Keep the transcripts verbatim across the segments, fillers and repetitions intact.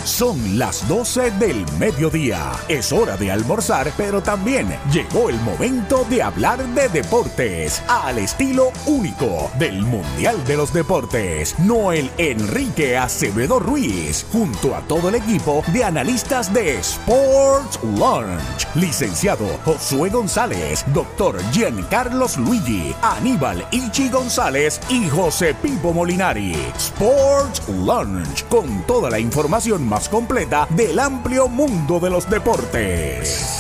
Son las doce del mediodía. Es hora de almorzar, pero también llegó el momento de hablar de deportes al estilo único del Mundial de los Deportes. Noel Enrique Acevedo Ruiz, junto a todo el equipo de analistas de Sports Lunch. Licenciado Josué González, doctor Giancarlos Luigi, Aníbal Ichi González y José Pipo Molinari. Sports Lunch, con toda la información más completa del amplio mundo de los deportes.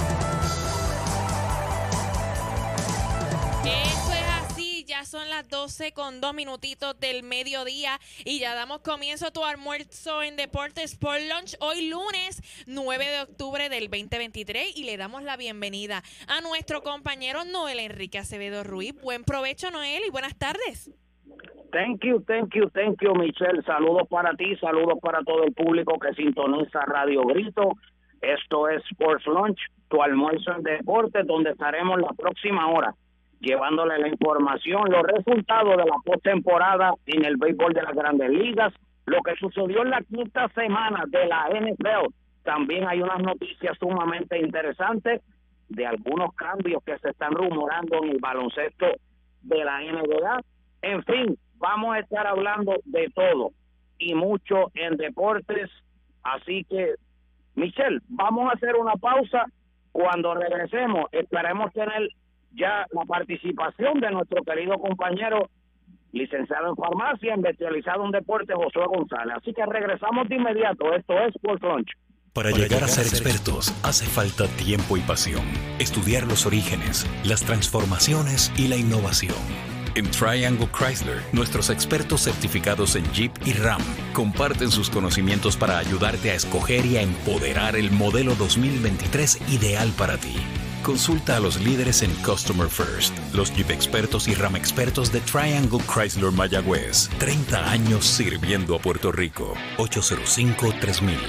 Eso es así, ya son las doce con dos minutitos del mediodía y ya damos comienzo a tu almuerzo en Deportes Sport Lunch hoy lunes nueve de octubre del veinte veintitrés y le damos la bienvenida a nuestro compañero Noel Enrique Acevedo Ruiz. Buen provecho, Noel, y buenas tardes. Thank you, thank you, thank you, Michelle. Saludos para ti, saludos para todo el público que sintoniza Radio Grito. Esto es Sports Lunch, tu almuerzo en deportes, donde estaremos la próxima hora llevándole la información, los resultados de la postemporada en el béisbol de las Grandes Ligas, lo que sucedió en la quinta semana de la N F L. También hay unas noticias sumamente interesantes de algunos cambios que se están rumorando en el baloncesto de la N B A. En fin, vamos a estar hablando de todo y mucho en deportes. Así que, Michelle, vamos a hacer una pausa. Cuando regresemos, esperemos tener ya la participación de nuestro querido compañero, licenciado en farmacia, especializado en deportes, Josué González. Así que regresamos de inmediato. Esto es Sports Lunch. Para llegar a ser expertos hace falta tiempo y pasión. Estudiar los orígenes, las transformaciones y la innovación. En Triangle Chrysler, nuestros expertos certificados en Jeep y Ram comparten sus conocimientos para ayudarte a escoger y a empoderar el modelo dos mil veintitrés ideal para ti. Consulta a los líderes en Customer First, los Jeep expertos y Ram expertos de Triangle Chrysler Mayagüez. treinta años sirviendo a Puerto Rico. ocho cero cinco, tres mil.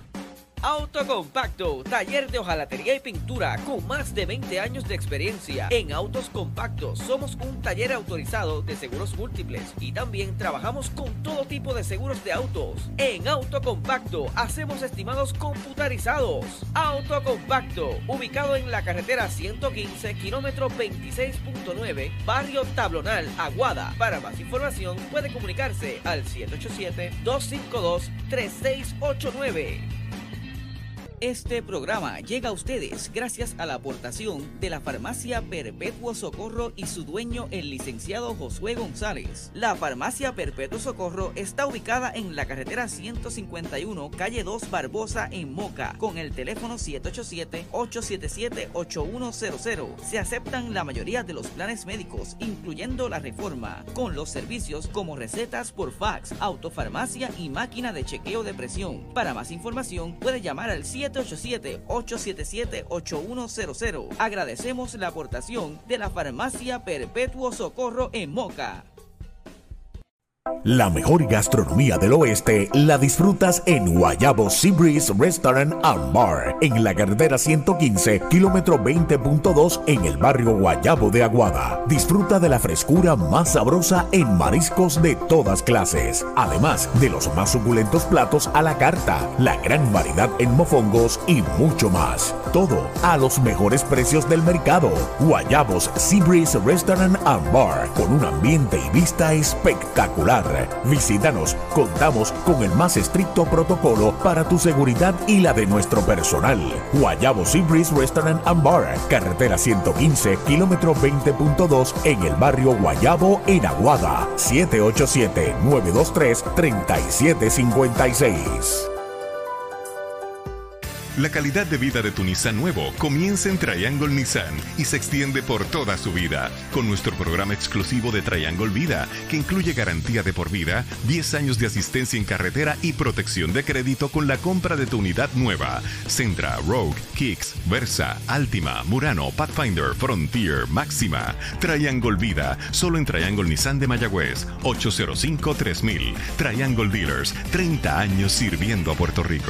Autocompacto, taller de hojalatería y pintura con más de veinte años de experiencia. En Autos Compactos somos un taller autorizado de seguros múltiples y también trabajamos con todo tipo de seguros de autos. En Autocompacto hacemos estimados computarizados. Autocompacto, ubicado en la carretera ciento quince, kilómetro veintiséis punto nueve, barrio Tablonal, Aguada. Para más información puede comunicarse al siete ocho siete, dos cinco dos, tres seis ocho nueve. Este programa llega a ustedes gracias a la aportación de la Farmacia Perpetuo Socorro y su dueño, el licenciado Josué González. La Farmacia Perpetuo Socorro está ubicada en la carretera ciento cincuenta y uno, calle dos Barbosa, en Moca, con el teléfono siete ocho siete, ocho siete siete, ocho uno cero cero. Se aceptan la mayoría de los planes médicos, incluyendo la Reforma, con los servicios como recetas por fax, autofarmacia y máquina de chequeo de presión. Para más información, puede llamar al siete ocho siete, ocho siete siete, ocho uno cero cero. Agradecemos la aportación de la Farmacia Perpetuo Socorro en Moca. La mejor gastronomía del oeste la disfrutas en Guayabo Sea Breeze Restaurant and Bar, en la carretera ciento quince, kilómetro veinte punto dos, en el barrio Guayabo de Aguada. Disfruta de la frescura más sabrosa en mariscos de todas clases, además de los más suculentos platos a la carta, la gran variedad en mofongos y mucho más. Todo a los mejores precios del mercado. Guayabos Sea Breeze Restaurant and Bar, con un ambiente y vista espectacular. Visítanos, contamos con el más estricto protocolo para tu seguridad y la de nuestro personal. Guayabo Sea Breeze Restaurant and Bar, carretera ciento quince, kilómetro veinte punto dos, en el barrio Guayabo, en Aguada. siete ocho siete, nueve dos tres, tres siete cinco seis. La calidad de vida de tu Nissan nuevo comienza en Triangle Nissan y se extiende por toda su vida, con nuestro programa exclusivo de Triangle Vida, que incluye garantía de por vida, diez años de asistencia en carretera y protección de crédito con la compra de tu unidad nueva. Sentra, Rogue, Kicks, Versa, Altima, Murano, Pathfinder, Frontier, Máxima. Triangle Vida, solo en Triangle Nissan de Mayagüez, ocho cero cinco, tres mil. Triangle Dealers, treinta años sirviendo a Puerto Rico.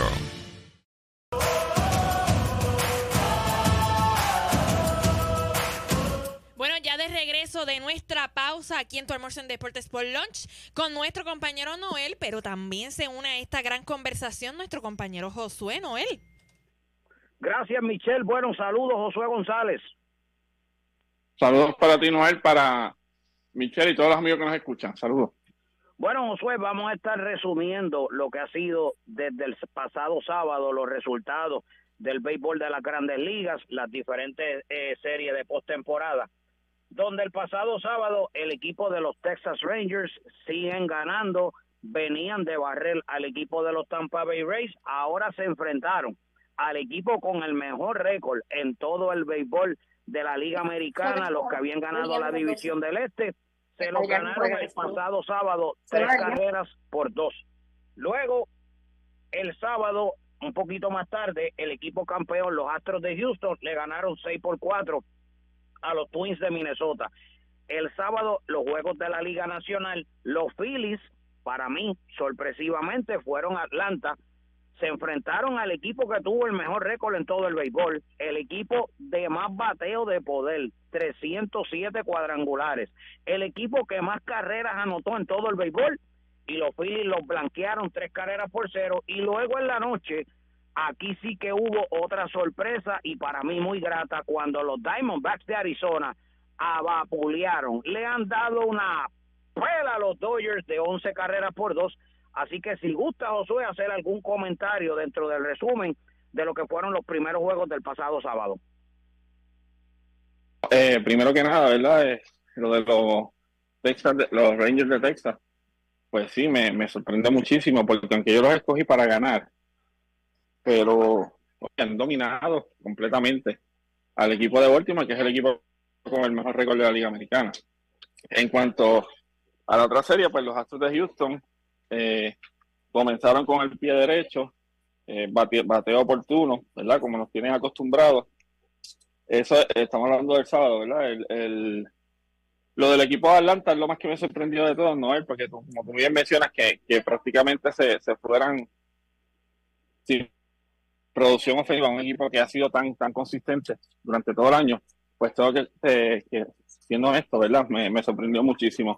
De regreso de nuestra pausa pausa aquí en Tu Almuerzo en Deportes por Lunch con nuestro compañero Noel, pero también se une a esta gran conversación nuestro compañero Josué. Noel. Gracias, Michelle. Bueno, saludos, Josué González. Saludos para ti, Noel, para Michelle y todos los amigos que nos escuchan. Saludos. Bueno, Josué, vamos a estar resumiendo lo que ha sido desde el pasado sábado, los resultados del béisbol de las Grandes Ligas, las diferentes eh, series de postemporada, donde el pasado sábado el equipo de los Texas Rangers siguen ganando, venían de barrer al equipo de los Tampa Bay Rays, ahora se enfrentaron al equipo con el mejor récord en todo el béisbol de la Liga Americana, los que habían ganado la División del Este, se lo ganaron el pasado sábado, tres carreras por dos. Luego, el sábado, un poquito más tarde, el equipo campeón, los Astros de Houston, le ganaron seis por cuatro a los Twins de Minnesota. El sábado, los juegos de la Liga Nacional, los Phillies, para mí, sorpresivamente, fueron a Atlanta, se enfrentaron al equipo que tuvo el mejor récord en todo el béisbol, el equipo de más bateo de poder, trescientos siete cuadrangulares, el equipo que más carreras anotó en todo el béisbol, y los Phillies los blanquearon tres carreras por cero, y luego en la noche, aquí sí que hubo otra sorpresa, y para mí muy grata, cuando los Diamondbacks de Arizona abapulearon, le han dado una pela a los Dodgers de once carreras por dos. Así que si gusta, Josué, hacer algún comentario dentro del resumen de lo que fueron los primeros juegos del pasado sábado. Eh, primero que nada, ¿verdad? Eh, lo de los Texas, los Rangers de Texas, pues sí, me, me sorprende muchísimo, porque aunque yo los escogí para ganar, pero oye, han dominado completamente al equipo de Baltimore, que es el equipo con el mejor récord de la Liga Americana. En cuanto a la otra serie, pues los Astros de Houston Eh, comenzaron con el pie derecho, eh, bate, bateo oportuno, ¿verdad? Como nos tienen acostumbrados. Eso, eh, estamos hablando del sábado, ¿verdad? El, el, lo del equipo de Atlanta es lo más que me sorprendió de todo, Noel, porque tú, como tú bien mencionas, que, que prácticamente se, se fueran sin producción ofensiva, un equipo que ha sido tan, tan consistente durante todo el año, pues tengo que, eh, que siendo honesto, ¿verdad? Me, me sorprendió muchísimo.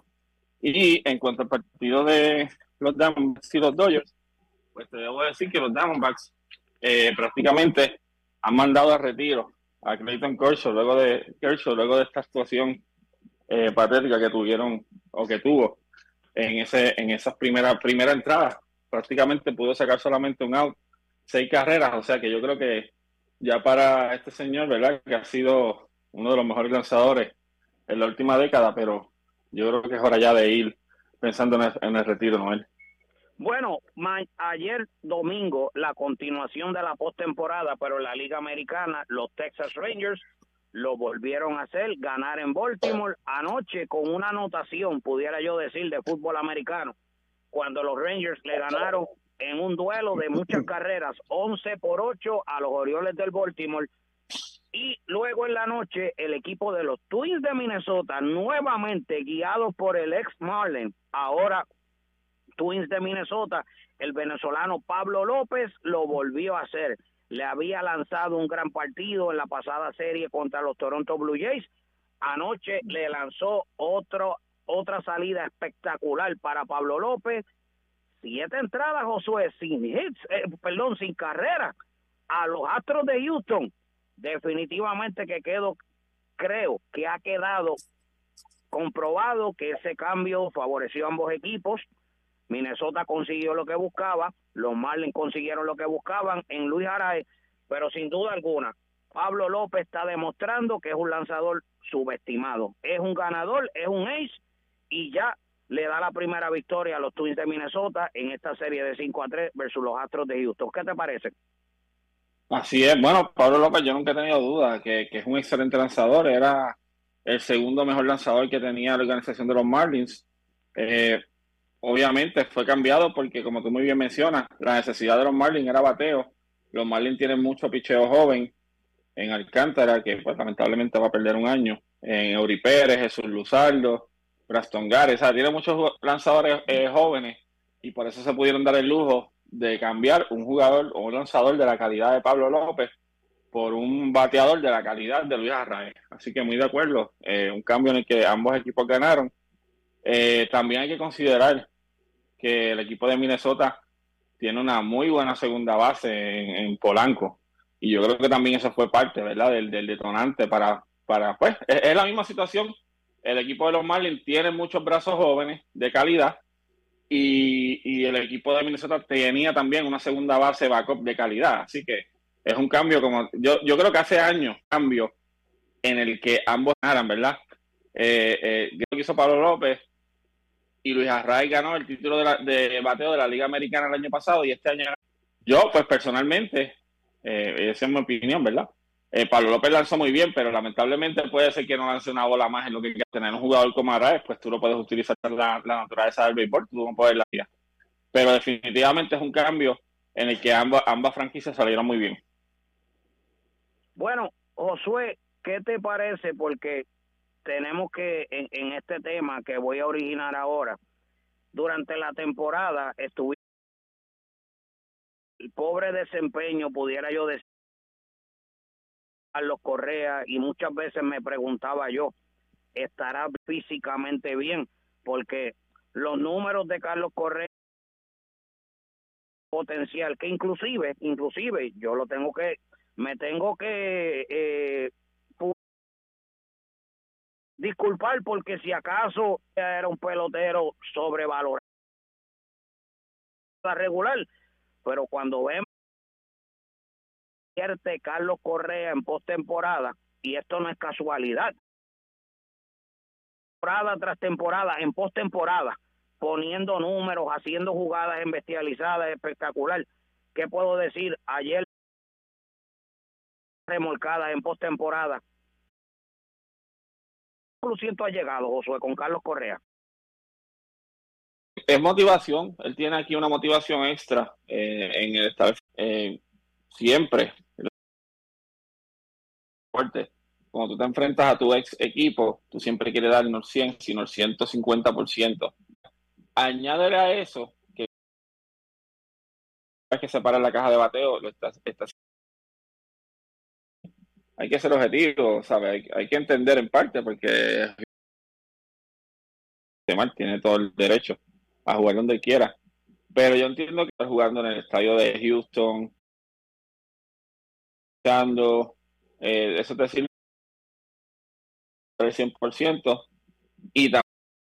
Y en cuanto al partido de los Diamondbacks y los Dodgers, pues te debo decir que los Diamondbacks eh, prácticamente han mandado a retiro a Clayton Kershaw luego de Kershaw luego de esta actuación eh, patética que tuvieron o que tuvo en ese en esas primeras primera entradas. Prácticamente pudo sacar solamente un out, seis carreras, o sea que yo creo que ya para este señor, ¿verdad? Que ha sido uno de los mejores lanzadores en la última década, pero yo creo que es hora ya de ir pensando en el, en el retiro, Noel. Bueno, ma- ayer domingo, la continuación de la postemporada, pero en la Liga Americana, los Texas Rangers lo volvieron a hacer, ganar en Baltimore anoche con una anotación, pudiera yo decir, de fútbol americano, cuando los Rangers le ganaron en un duelo de muchas carreras, once por ocho a los Orioles del Baltimore. Y luego en la noche, el equipo de los Twins de Minnesota, nuevamente guiados por el ex Marlin, ahora Twins de Minnesota, el venezolano Pablo López lo volvió a hacer. Le había lanzado un gran partido en la pasada serie contra los Toronto Blue Jays. Anoche le lanzó otro, otra salida espectacular para Pablo López. Siete entradas, Josué, sin hits, eh, perdón, sin carrera a los Astros de Houston. Definitivamente que quedo, creo que ha quedado comprobado que ese cambio favoreció a ambos equipos. Minnesota consiguió lo que buscaba, los Marlins consiguieron lo que buscaban en Luis Arraez, pero sin duda alguna, Pablo López está demostrando que es un lanzador subestimado, es un ganador, es un ace, y ya le da la primera victoria a los Twins de Minnesota en esta serie de cinco a tres versus los Astros de Houston. ¿Qué te parece? Así es, bueno, Pablo López yo nunca he tenido duda que, que es un excelente lanzador, era el segundo mejor lanzador que tenía la organización de los Marlins. Eh, obviamente fue cambiado porque, como tú muy bien mencionas, la necesidad de los Marlins era bateo. Los Marlins tienen mucho picheo joven en Alcántara, que pues lamentablemente va a perder un año, en Eury Pérez, Jesús Luzardo, Braston Gare, o sea, tiene muchos lanzadores eh, jóvenes, y por eso se pudieron dar el lujo de cambiar un jugador o un lanzador de la calidad de Pablo López por un bateador de la calidad de Luis Arraez. Así que muy de acuerdo, eh, un cambio en el que ambos equipos ganaron, Eh, también hay que considerar que el equipo de Minnesota tiene una muy buena segunda base en, en Polanco. Y yo creo que también eso fue parte, ¿verdad?, del, del detonante para, para pues, es, es la misma situación. El equipo de los Marlins tiene muchos brazos jóvenes de calidad y, y el equipo de Minnesota tenía también una segunda base backup de calidad. Así que es un cambio como, yo, yo creo que hace años, cambio en el que ambos ganaran, ¿verdad? Eh, eh, yo lo que hizo Pablo López y Luis Arraez ganó el título de, la, de bateo de la Liga Americana el año pasado y este año yo, pues personalmente, eh, esa es mi opinión, ¿verdad? Eh, Pablo López lanzó muy bien, pero lamentablemente puede ser que no lance una bola más en lo que quiera tener un jugador como Arraez, pues tú lo puedes utilizar la, la naturaleza del béisbol, tú no puedes la vida. Pero definitivamente es un cambio en el que ambas, ambas franquicias salieron muy bien. Bueno, Josué, ¿qué te parece? Porque tenemos que, en, en este tema que voy a originar ahora, durante la temporada estuve el pobre desempeño, pudiera yo decir, Carlos Correa, y muchas veces me preguntaba yo, ¿estará físicamente bien? Porque los números de Carlos Correa potencial, que inclusive, inclusive, yo lo tengo que, me tengo que eh, disculpar porque si acaso era un pelotero sobrevalorado regular, pero cuando vemos Carlos Correa en postemporada, y esto no es casualidad, temporada tras temporada, en postemporada, poniendo números, haciendo jugadas embestializadas, espectacular. ¿Qué puedo decir? Ayer remolcadas en postemporada. ¿Qué conclusión ha llegado, Josué, con Carlos Correa? Es motivación, él tiene aquí una motivación extra eh, en el estar eh, siempre fuerte. Cuando tú te enfrentas a tu ex equipo, tú siempre quieres dar no cien, sino el ciento cincuenta por ciento. Añádele a eso que es que separa la caja de bateo, lo estás, estás, hay que ser objetivo, ¿sabes? Hay, hay que entender en parte porque tiene todo el derecho a jugar donde quiera. Pero yo entiendo que está jugando en el estadio de Houston, dando, eh, eso te sirve al cien por ciento y también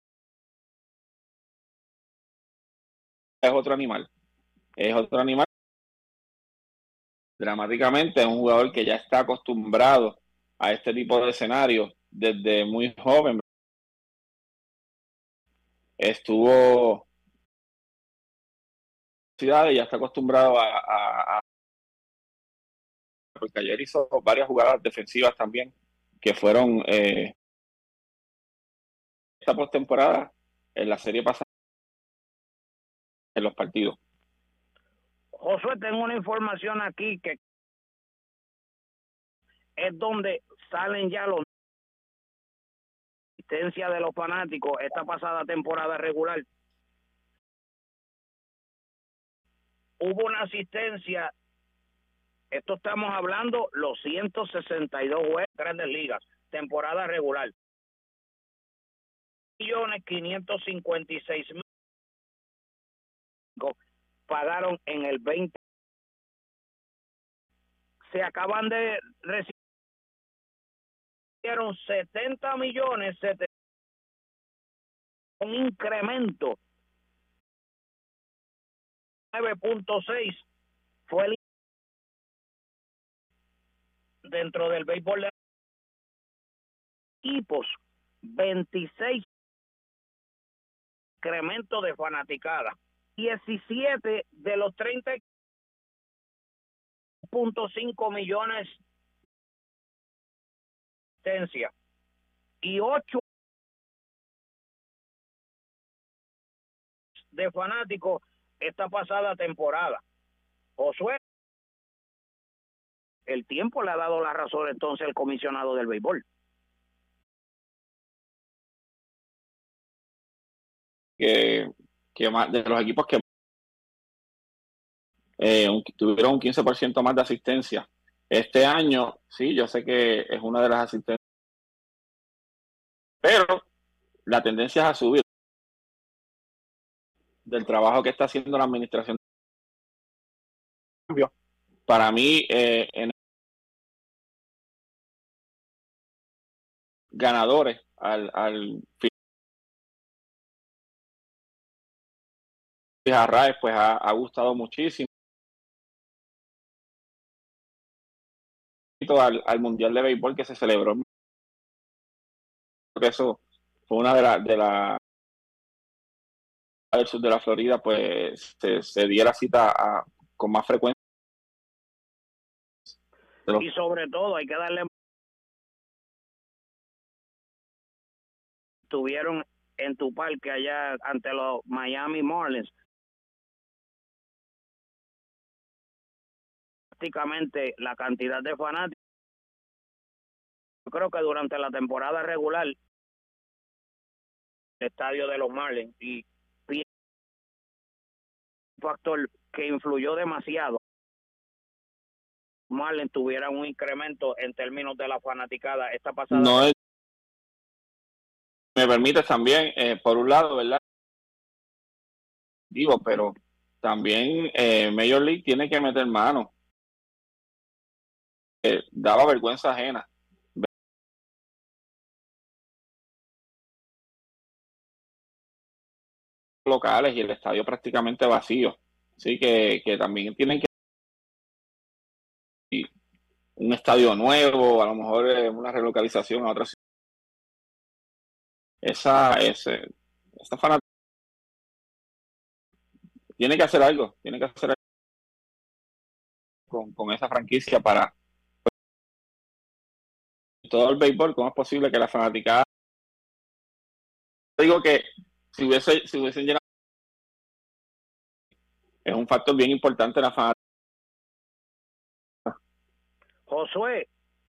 es otro animal. Es otro animal. Dramáticamente es un jugador que ya está acostumbrado a este tipo de escenarios desde muy joven. Estuvo y ya está acostumbrado a, a, a porque ayer hizo varias jugadas defensivas también que fueron eh, esta postemporada en la serie pasada en los partidos. Josué, tengo una información aquí que es donde salen ya los asistencia de los fanáticos esta pasada temporada regular. Hubo una asistencia, esto estamos hablando los ciento sesenta y dos juegos de Grandes Ligas, temporada regular. millones quinientos cincuenta y seis mil pagaron en el veinte. Se acaban de recibir setenta millones, un incremento nueve punto seis fue el dentro del béisbol de equipos, veintiséis incremento de fanaticada, diecisiete de los treinta punto cinco millones de asistencia y ocho de fanáticos esta pasada temporada. Josué, el tiempo le ha dado la razón entonces al comisionado del béisbol. Que, que más, de los equipos que eh, un, tuvieron un quince por ciento más de asistencia. Este año, sí, yo sé que es una de las asistencias, pero la tendencia es a subir. del trabajo que está haciendo la administración. Para mí, eh, en ganadores al, al Arraez, pues ha, ha gustado muchísimo al, al Mundial de Béisbol que se celebró. Porque eso fue una de las de la del sur de la Florida, pues se, se diera cita a, con más frecuencia. Pero, y sobre todo hay que darle, estuvieron en tu parque allá ante los Miami Marlins, prácticamente la cantidad de fanáticos, yo creo que durante la temporada regular el estadio de los Marlins, y un factor que influyó demasiado, Marlins tuvieran un incremento en términos de la fanaticada esta pasada. No es, me permite también, eh, por un lado, ¿verdad? Digo, pero también eh, Major League tiene que meter mano. Eh, daba vergüenza ajena. Locales y el estadio prácticamente vacío. Así que, que también tienen que un estadio nuevo, a lo mejor eh, una relocalización a otra ciudad. Esa, ese, esta fanática tiene que hacer algo, tiene que hacer algo con, con esa franquicia para todo el béisbol. ¿Cómo es posible que la fanaticada, digo que si hubiese, si hubiesen llenado, es un factor bien importante la fanaticada. Josué,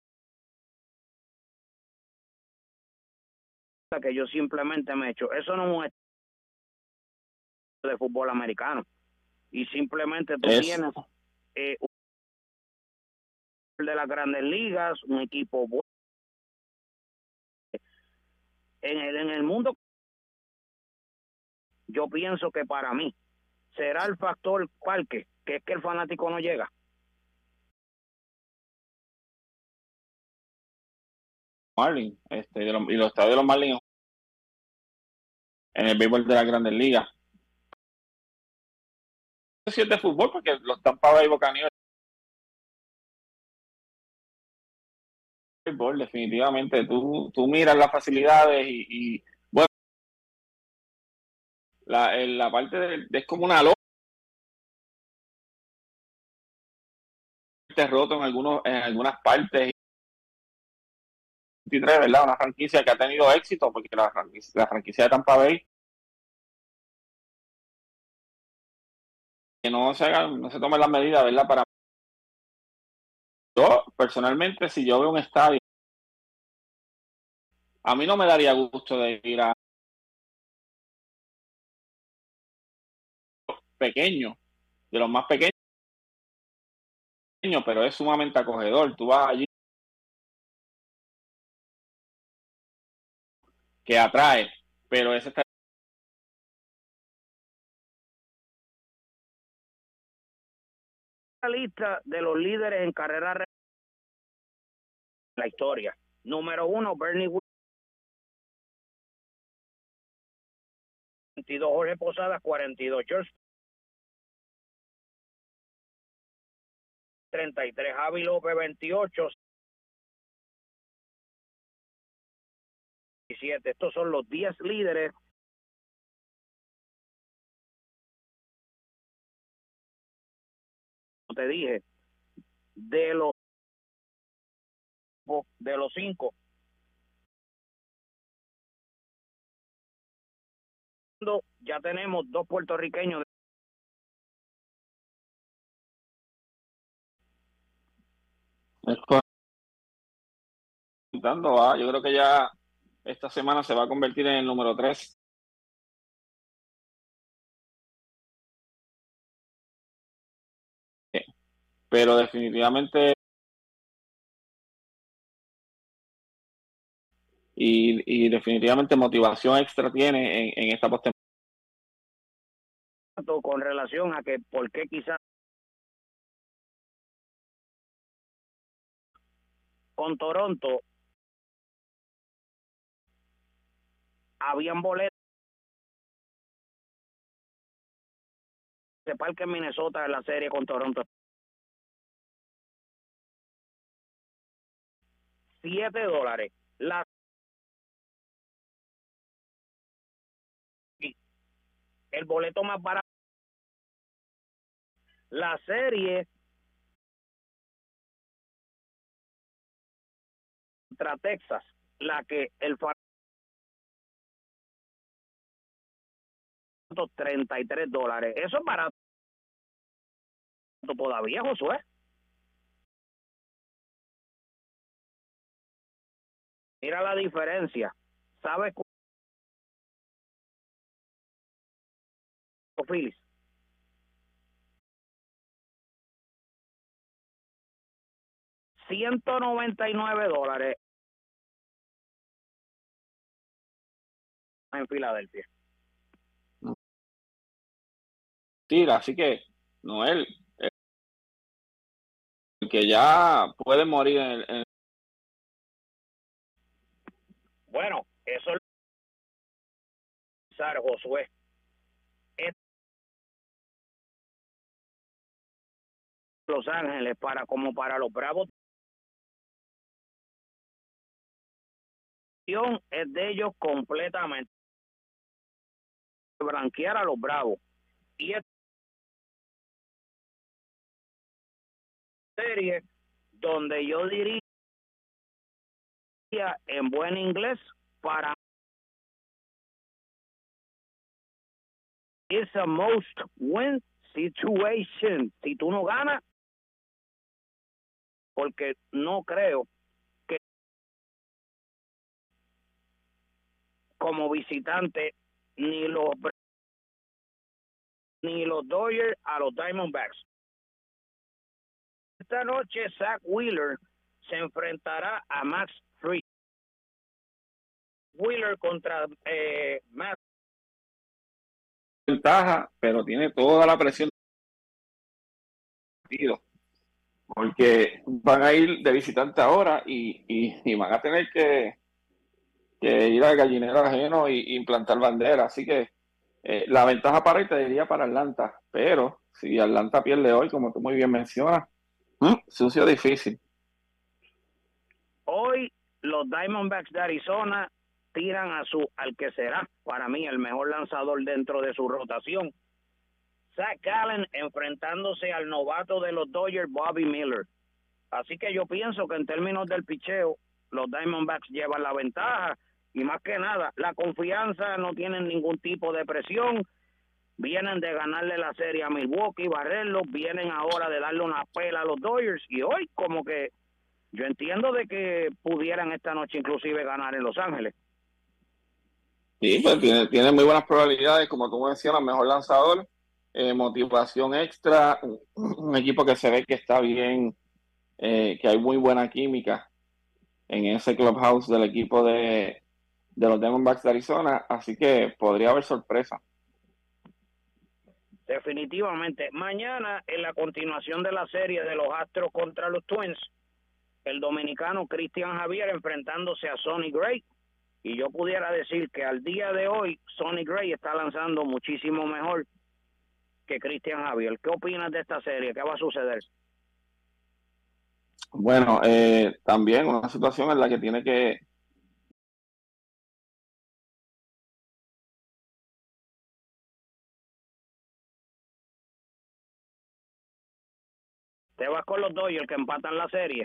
que yo simplemente me echo, eso no es un estadio de fútbol americano, y simplemente tú Es, tienes eh, un de las grandes ligas, un equipo bueno. En el, en el mundo, yo pienso que para mí será el factor parque, que es que el fanático no llega. Marlins, este, de los, y los estadios de los Marlins en el béisbol de las grandes ligas. No sé si es de fútbol, porque los Tampa Bay Buccaneers, béisbol, definitivamente, tú, tú miras las facilidades y, y bueno, la, la parte de, de, es como una loca roto en algunos en algunas partes. veintitrés, ¿verdad? Una franquicia que ha tenido éxito, porque la franquicia, la franquicia de Tampa Bay, que no se hagan, no se tomen las medidas, ¿verdad? Para yo, personalmente, si yo veo un estadio, a mí no me daría gusto de ir a pequeño, de los más pequeños, pero es sumamente acogedor. Tú vas allí, que atrae, pero ese está la lista de los líderes en carrera de la historia. Número uno, Bernie Williams, veintidós, Jorge Posadas, cuarenta y dos, George treinta y tres, Javi López, veintiocho, diecisiete. Estos son los diez líderes. Te dije, de los de los cinco, ya tenemos dos puertorriqueños. ¿ah? Yo creo que ya esta semana se va a convertir en el número tres. Pero definitivamente y, y definitivamente motivación extra tiene en, en esta postemporada. con relación a que por qué quizás con Toronto habían boletos de Parque en Minnesota en la serie con Toronto. Siete dólares. La el boleto más barato. La serie contra Texas, la que el treinta y tres dólares. Eso es barato todavía, Josué. Mira la diferencia. ¿Sabes cuánto, Phillies? ciento noventa y nueve dólares en Filadelfia. Sí, así que Noel, el que ya puede morir en, en... Bueno, eso es Josué. Es Los Ángeles para como para los Bravos es de ellos completamente blanquear a los Bravos y es serie donde yo diría en buen inglés para it's a most win situation. Si tú no ganas, porque no creo que como visitante ni los ni los Dodgers a los Diamondbacks. Esta noche Zach Wheeler se enfrentará a Max Fried. Wheeler contra eh, Max. Ventaja, pero tiene toda la presión porque van a ir de visitante ahora y, y, y van a tener que, que ir al gallinero ajeno y, y implantar bandera, así que eh, la ventaja para él te diría para Atlanta, pero si Atlanta pierde hoy, como tú muy bien mencionas, ¿Mm? sucio difícil. Hoy los Diamondbacks de Arizona tiran a su al que será para mí el mejor lanzador dentro de su rotación, Zach Gallen, enfrentándose al novato de los Dodgers, Bobby Miller. Así que yo pienso que en términos del picheo los Diamondbacks llevan la ventaja y más que nada la confianza, no tienen ningún tipo de presión, vienen de ganarle la serie a Milwaukee, barrerlos, vienen ahora de darle una pela a los Dodgers y hoy como que yo entiendo de que pudieran esta noche inclusive ganar en Los Ángeles. Sí, pues tiene, tiene muy buenas probabilidades, como tú mencionas, mejor lanzador, eh, motivación extra, un, un equipo que se ve que está bien, eh, que hay muy buena química en ese clubhouse del equipo de, de los Diamondbacks de Arizona, así que podría haber sorpresa. Definitivamente. Mañana, en la continuación de la serie de los Astros contra los Twins, el dominicano Cristian Javier enfrentándose a Sonny Gray, y yo pudiera decir que al día de hoy Sonny Gray está lanzando muchísimo mejor que Cristian Javier. ¿Qué opinas de esta serie? ¿Qué va a suceder? Bueno, eh, también una situación en la que tiene que ¿Te vas con los Dodgers que empatan la serie?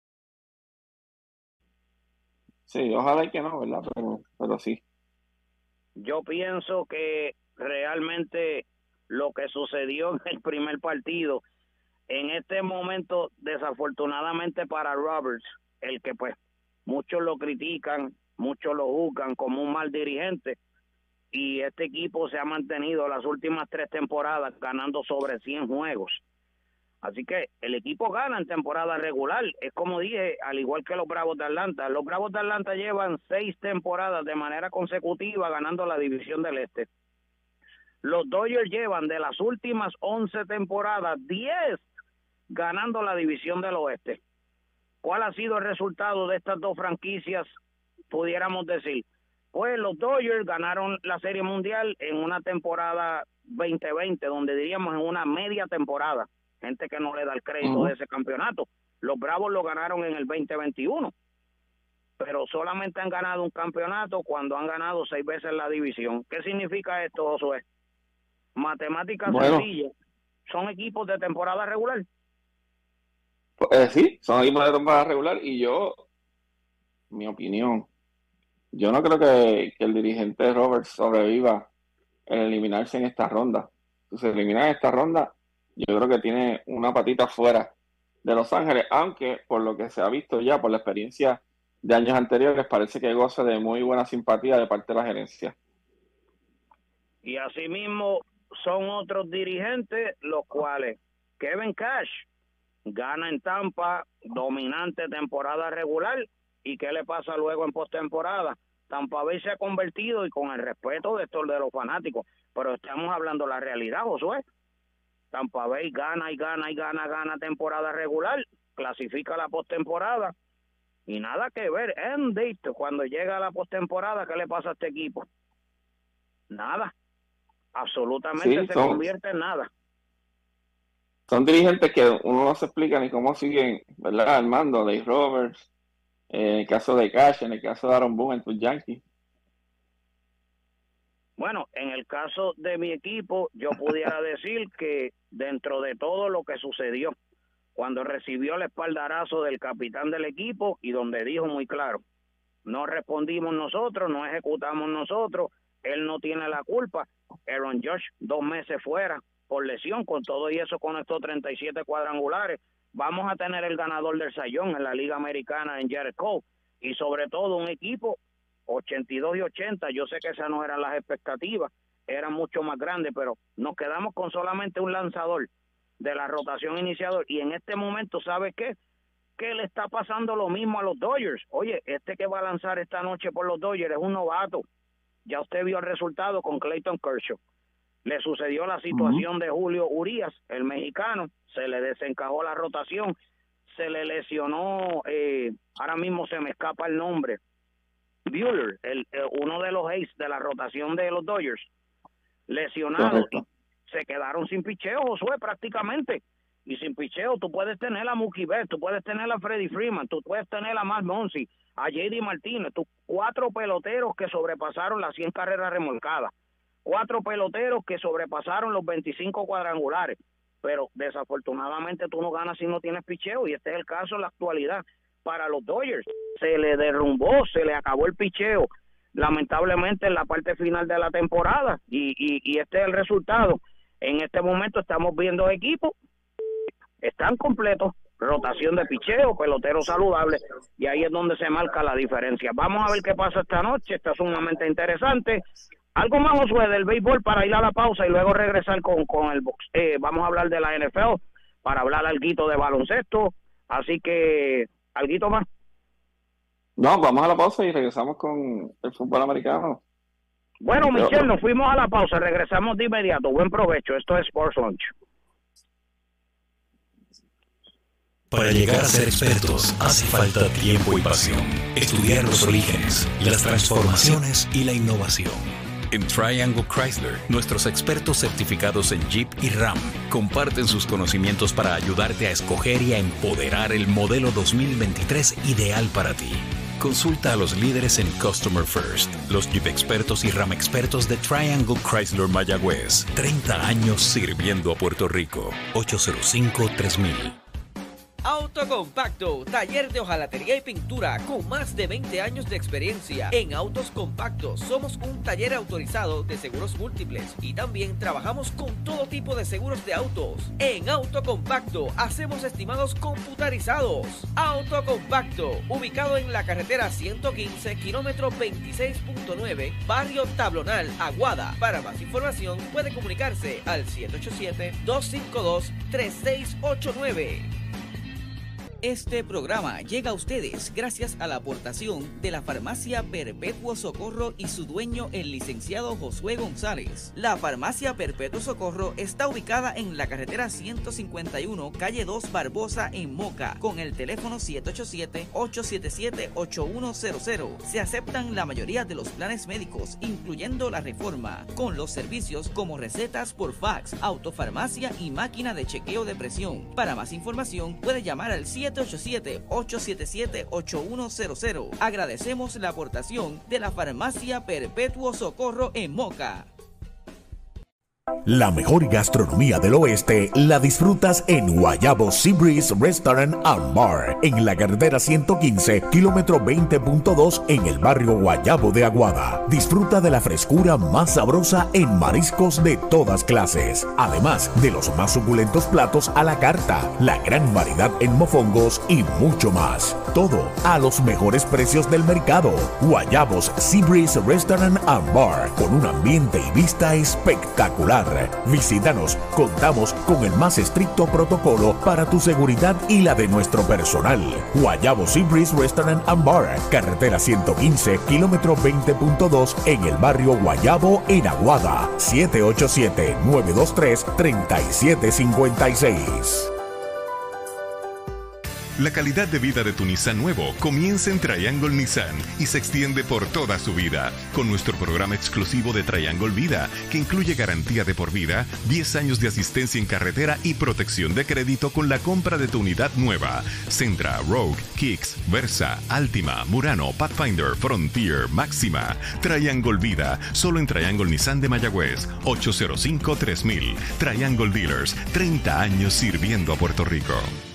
Sí, ojalá que no, ¿verdad? Pero, pero sí. Yo pienso que realmente lo que sucedió en el primer partido, en este momento, desafortunadamente para Roberts, el que pues muchos lo critican, muchos lo juzgan como un mal dirigente, y este equipo se ha mantenido las últimas tres temporadas ganando sobre cien juegos. Así que el equipo gana en temporada regular. Es como dije, al igual que los Bravos de Atlanta. Los Bravos de Atlanta llevan seis temporadas de manera consecutiva ganando la división del Este. Los Dodgers llevan de las últimas once temporadas, diez ganando la división del oeste. ¿Cuál ha sido el resultado de estas dos franquicias? Pudiéramos decir, pues los Dodgers ganaron la Serie Mundial en una temporada veinte veinte, donde diríamos en una media temporada, gente que no le da el crédito uh-huh. de ese campeonato. Los Bravos lo ganaron en el veinte veintiuno, pero solamente han ganado un campeonato cuando han ganado seis veces la división. ¿Qué significa esto, Josué? Matemáticas bueno. sencillas. ¿Son equipos de temporada regular? Eh, sí, son equipos de temporada regular, y yo, mi opinión, yo no creo que, que el dirigente Roberts sobreviva en eliminarse en esta ronda. Si se elimina en esta ronda, yo creo que tiene una patita fuera de Los Ángeles, aunque por lo que se ha visto ya, por la experiencia de años anteriores, parece que goza de muy buena simpatía de parte de la gerencia. Y asimismo son otros dirigentes, los cuales Kevin Cash gana en Tampa, dominante temporada regular, ¿y qué le pasa luego en postemporada? Tampa Bay se ha convertido, y con el respeto de estos de los fanáticos, pero estamos hablando la realidad, Josué. Tampa Bay gana y gana y gana, gana temporada regular, clasifica la postemporada, y nada que ver. En date, cuando llega la postemporada, ¿qué le pasa a este equipo? Nada. Absolutamente sí, se son, convierte en nada. Son dirigentes que uno no se explica ni cómo siguen, ¿verdad? Al mando, Dave Roberts, eh, en el caso de Cash, en el caso de Aaron Boone en tus Yankees. Bueno, en el caso de mi equipo, yo pudiera decir que dentro de todo lo que sucedió, cuando recibió el espaldarazo del capitán del equipo, y donde dijo muy claro, no respondimos nosotros, no ejecutamos nosotros, él no tiene la culpa. Aaron Judge, dos meses fuera por lesión, con todo y eso conectó treinta y siete cuadrangulares. Vamos a tener el ganador del Sayón en la Liga Americana en Jared Cole, y sobre todo un equipo ochenta y dos y ochenta. Yo sé que esas no eran las expectativas, eran mucho más grandes, pero nos quedamos con solamente un lanzador de la rotación iniciador, y en este momento, ¿sabe qué? Que le está pasando lo mismo a los Dodgers. Oye, este que va a lanzar esta noche por los Dodgers es un novato. Ya usted vio el resultado con Clayton Kershaw. Le sucedió la situación uh-huh. de Julio Urías, el mexicano, se le desencajó la rotación, se le lesionó, eh, ahora mismo se me escapa el nombre, Buehler, el, eh, uno de los aces de la rotación de los Dodgers, lesionado, y se quedaron sin picheo, Josué, prácticamente. Y sin picheo tú puedes tener a Mookie Betts, tú puedes tener a Freddie Freeman, tú puedes tener a Matt Muncy, a J D Martínez, tú, cuatro peloteros que sobrepasaron las cien carreras remolcadas, cuatro peloteros que sobrepasaron los veinticinco cuadrangulares, pero desafortunadamente tú no ganas si no tienes picheo, y este es el caso en la actualidad para los Dodgers. Se le derrumbó, se le acabó el picheo, lamentablemente en la parte final de la temporada, y, y, y este es el resultado. En este momento estamos viendo equipos, están completos, rotación de picheo, pelotero saludable, y ahí es donde se marca la diferencia. Vamos a ver qué pasa esta noche, está sumamente interesante. Algo más, Josué, del béisbol para ir a la pausa y luego regresar con, con el box. Eh, vamos a hablar de la N F L para hablar alguito de baloncesto, así que, alguito más. No, vamos a la pausa y regresamos con el fútbol americano. Bueno, Michelle, nos fuimos a la pausa, regresamos de inmediato. Buen provecho, esto es Sports Lunch. Para llegar a ser expertos hace falta tiempo y pasión. Estudiar los orígenes, las transformaciones y la innovación. En Triangle Chrysler, nuestros expertos certificados en Jeep y Ram comparten sus conocimientos para ayudarte a escoger y a empoderar el modelo dos mil veintitrés ideal para ti. Consulta a los líderes en Customer First, los Jeep expertos y Ram expertos de Triangle Chrysler Mayagüez. treinta años sirviendo a Puerto Rico. ocho cero cinco, tres mil. Autocompacto, taller de hojalatería y pintura con más de veinte años de experiencia. En Autos Compactos somos un taller autorizado de seguros múltiples y también trabajamos con todo tipo de seguros de autos. En Autocompacto hacemos estimados computarizados. Autocompacto, ubicado en la carretera ciento quince, kilómetro veintiséis punto nueve, barrio Tablonal, Aguada. Para más información puede comunicarse al siete ocho siete, dos cinco dos, tres seis ocho nueve. Este programa llega a ustedes gracias a la aportación de la Farmacia Perpetuo Socorro y su dueño, el licenciado Josué González. La Farmacia Perpetuo Socorro está ubicada en la carretera ciento cincuenta y uno, calle dos Barbosa, en Moca, con el teléfono siete ocho siete, ocho siete siete, ocho uno cero cero. Se aceptan la mayoría de los planes médicos, incluyendo la Reforma, con los servicios como recetas por fax, autofarmacia y máquina de chequeo de presión. Para más información, puede llamar al siete ocho siete, ocho siete siete, ocho uno cero cero. Agradecemos la aportación de la Farmacia Perpetuo Socorro en Moca. La mejor gastronomía del oeste la disfrutas en Guayabo Seabreeze Restaurant and Bar, en la carretera ciento quince, kilómetro veinte punto dos, en el barrio Guayabo de Aguada. Disfruta de la frescura más sabrosa en mariscos de todas clases, además de los más suculentos platos a la carta, la gran variedad en mofongos y mucho más. Todo a los mejores precios del mercado. Guayabos Seabreeze Restaurant and Bar, con un ambiente y vista espectacular. Visítanos, contamos con el más estricto protocolo para tu seguridad y la de nuestro personal. Guayabo Seabreeze Restaurant and Bar, carretera ciento quince, kilómetro veinte punto dos, en el barrio Guayabo, en Aguada. siete ocho siete, nueve dos tres, tres siete cinco seis. La calidad de vida de tu Nissan nuevo comienza en Triangle Nissan y se extiende por toda su vida con nuestro programa exclusivo de Triangle Vida, que incluye garantía de por vida, diez años de asistencia en carretera y protección de crédito con la compra de tu unidad nueva. Sentra, Rogue, Kicks, Versa, Altima, Murano, Pathfinder, Frontier, Máxima. Triangle Vida, solo en Triangle Nissan de Mayagüez, ocho cero cinco, tres mil. Triangle Dealers, treinta años sirviendo a Puerto Rico.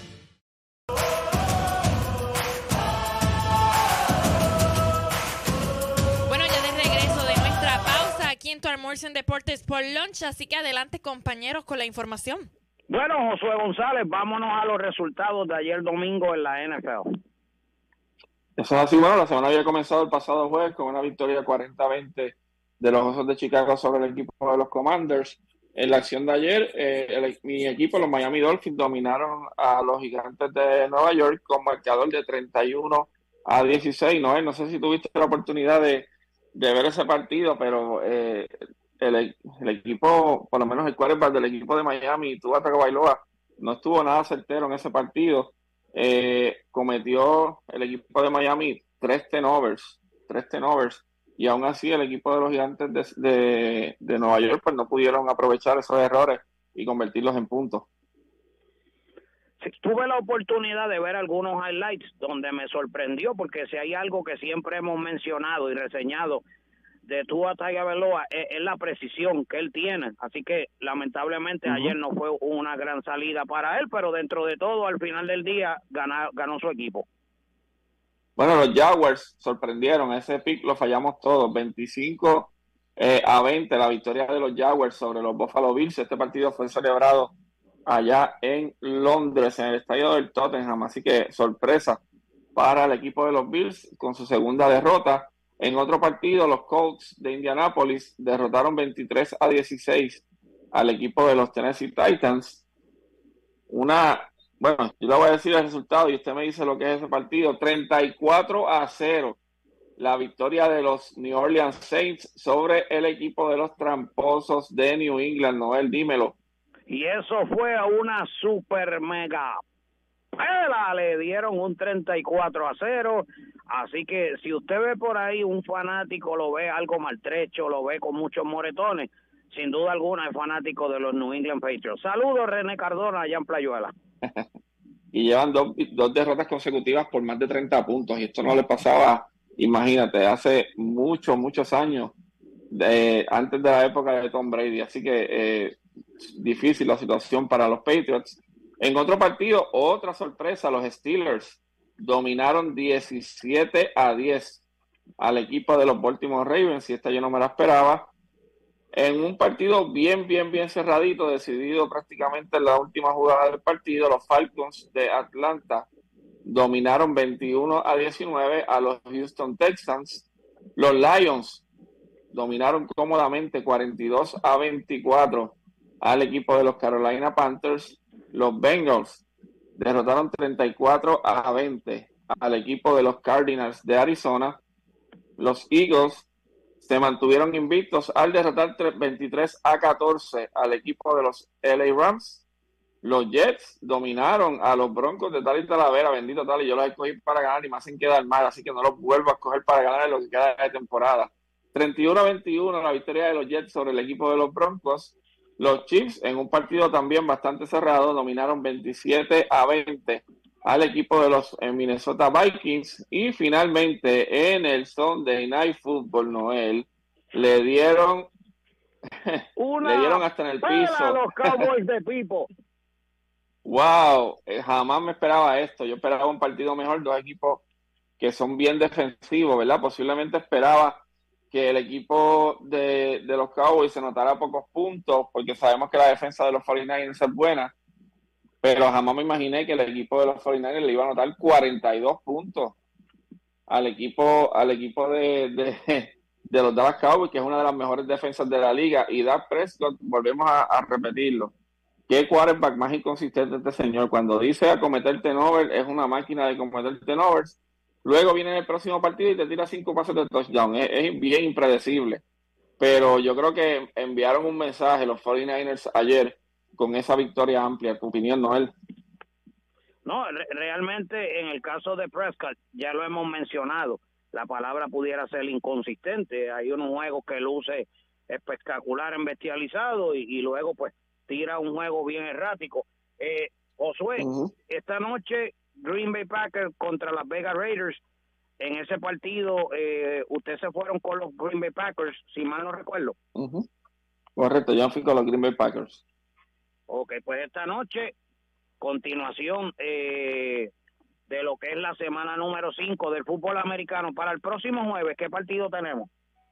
Tu almuerzo en Deportes por Lunch, así que adelante, compañeros, con la información. Bueno, Josué González, vámonos a los resultados de ayer domingo en la N F L. Eso es así. Bueno, la semana había comenzado el pasado jueves con una victoria cuarenta a veinte de los Osos de Chicago sobre el equipo de los Commanders. En la acción de ayer, eh, el, mi equipo, los Miami Dolphins, dominaron a los Gigantes de Nueva York con marcador de treinta y uno a dieciséis. Noel, no sé si tuviste la oportunidad de de ver ese partido, pero eh, el, el equipo, por lo menos el quarterback del equipo de Miami, Tua Tagovailoa, no estuvo nada certero en ese partido. Eh, cometió el equipo de Miami tres turnovers, tres turnovers, y aún así el equipo de los Gigantes de, de, de Nueva York pues no pudieron aprovechar esos errores y convertirlos en puntos. Sí, tuve la oportunidad de ver algunos highlights donde me sorprendió, porque si hay algo que siempre hemos mencionado y reseñado de Tua Tagovailoa es, es la precisión que él tiene. Así que lamentablemente uh-huh. ayer no fue una gran salida para él, pero dentro de todo, al final del día, ganó, ganó su equipo. Bueno, los Jaguars sorprendieron, ese pick lo fallamos todos, veinticinco a veinte la victoria de los Jaguars sobre los Buffalo Bills. Este partido fue celebrado allá en Londres, en el estadio del Tottenham, así que sorpresa para el equipo de los Bills con su segunda derrota. En otro partido, los Colts de Indianapolis derrotaron veintitrés a dieciséis al equipo de los Tennessee Titans. Una, bueno, yo le voy a decir el resultado y usted me dice lo que es ese partido. treinta y cuatro a cero la victoria de los New Orleans Saints sobre el equipo de los tramposos de New England. Noel, dímelo. Y eso fue a una super mega pela, le dieron un treinta y cuatro a cero, así que si usted ve por ahí un fanático, lo ve algo maltrecho, lo ve con muchos moretones, sin duda alguna es fanático de los New England Patriots. Saludos, René Cardona, allá en Playuela. Y llevan dos, dos derrotas consecutivas por más de treinta puntos, y esto no le pasaba, imagínate, hace muchos, muchos años, de, antes de la época de Tom Brady, así que eh, difícil la situación para los Patriots. En otro partido, otra sorpresa, los Steelers dominaron diecisiete a diez al equipo de los Baltimore Ravens, y esta yo no me la esperaba. En un partido bien, bien, bien cerradito, decidido prácticamente en la última jugada del partido, los Falcons de Atlanta dominaron veintiuno a diecinueve a los Houston Texans. Los Lions dominaron cómodamente cuarenta y dos a veinticuatro al equipo de los Carolina Panthers. Los Bengals derrotaron treinta y cuatro a veinte al equipo de los Cardinals de Arizona. Los Eagles se mantuvieron invictos al derrotar veintitrés a catorce al equipo de los L A Rams. Los Jets dominaron a los Broncos de Tali Talavera, bendito Tali, yo los escogí para ganar y me hacen quedar mal, así que no los vuelvo a escoger para ganar en lo que queda de temporada. treinta y uno a veintiuno la victoria de los Jets sobre el equipo de los Broncos. Los Chiefs, en un partido también bastante cerrado, dominaron veintisiete a veinte al equipo de los Minnesota Vikings. Y finalmente, en el Sunday Night Football, Noel, le dieron, Una le dieron hasta en el piso. A los Cowboys de Pipo. Wow, eh, jamás me esperaba esto. Yo esperaba un partido mejor, dos equipos que son bien defensivos, ¿verdad? Posiblemente esperaba que el equipo de, de los Cowboys se notara pocos puntos, porque sabemos que la defensa de los cuarenta y nueve ers es buena, pero jamás me imaginé que el equipo de los cuarenta y nueve ers le iba a anotar cuarenta y dos puntos al equipo, al equipo de, de, de los Dallas Cowboys, que es una de las mejores defensas de la liga. Y Dak Prescott, volvemos a, a repetirlo, qué quarterback más inconsistente este señor. Cuando dice a cometer turnover, es una máquina de cometer turnovers. Luego viene el próximo partido y te tira cinco pases de touchdown. Es, es bien impredecible. Pero yo creo que enviaron un mensaje los cuarenta y nueve ers ayer con esa victoria amplia. ¿Tu opinión, Noel? No, re- realmente en el caso de Prescott, ya lo hemos mencionado, la palabra pudiera ser inconsistente. Hay unos juegos que luce espectacular en bestializado y, y luego pues tira un juego bien errático. Eh, Josué, uh-huh. esta noche Green Bay Packers contra las Vegas Raiders. En ese partido, eh, ustedes se fueron con los Green Bay Packers, si mal no recuerdo. Uh-huh. Correcto, yo fui con los Green Bay Packers. Ok, pues esta noche, continuación eh, de lo que es la semana número cinco del fútbol americano. Para el próximo jueves, ¿qué partido tenemos?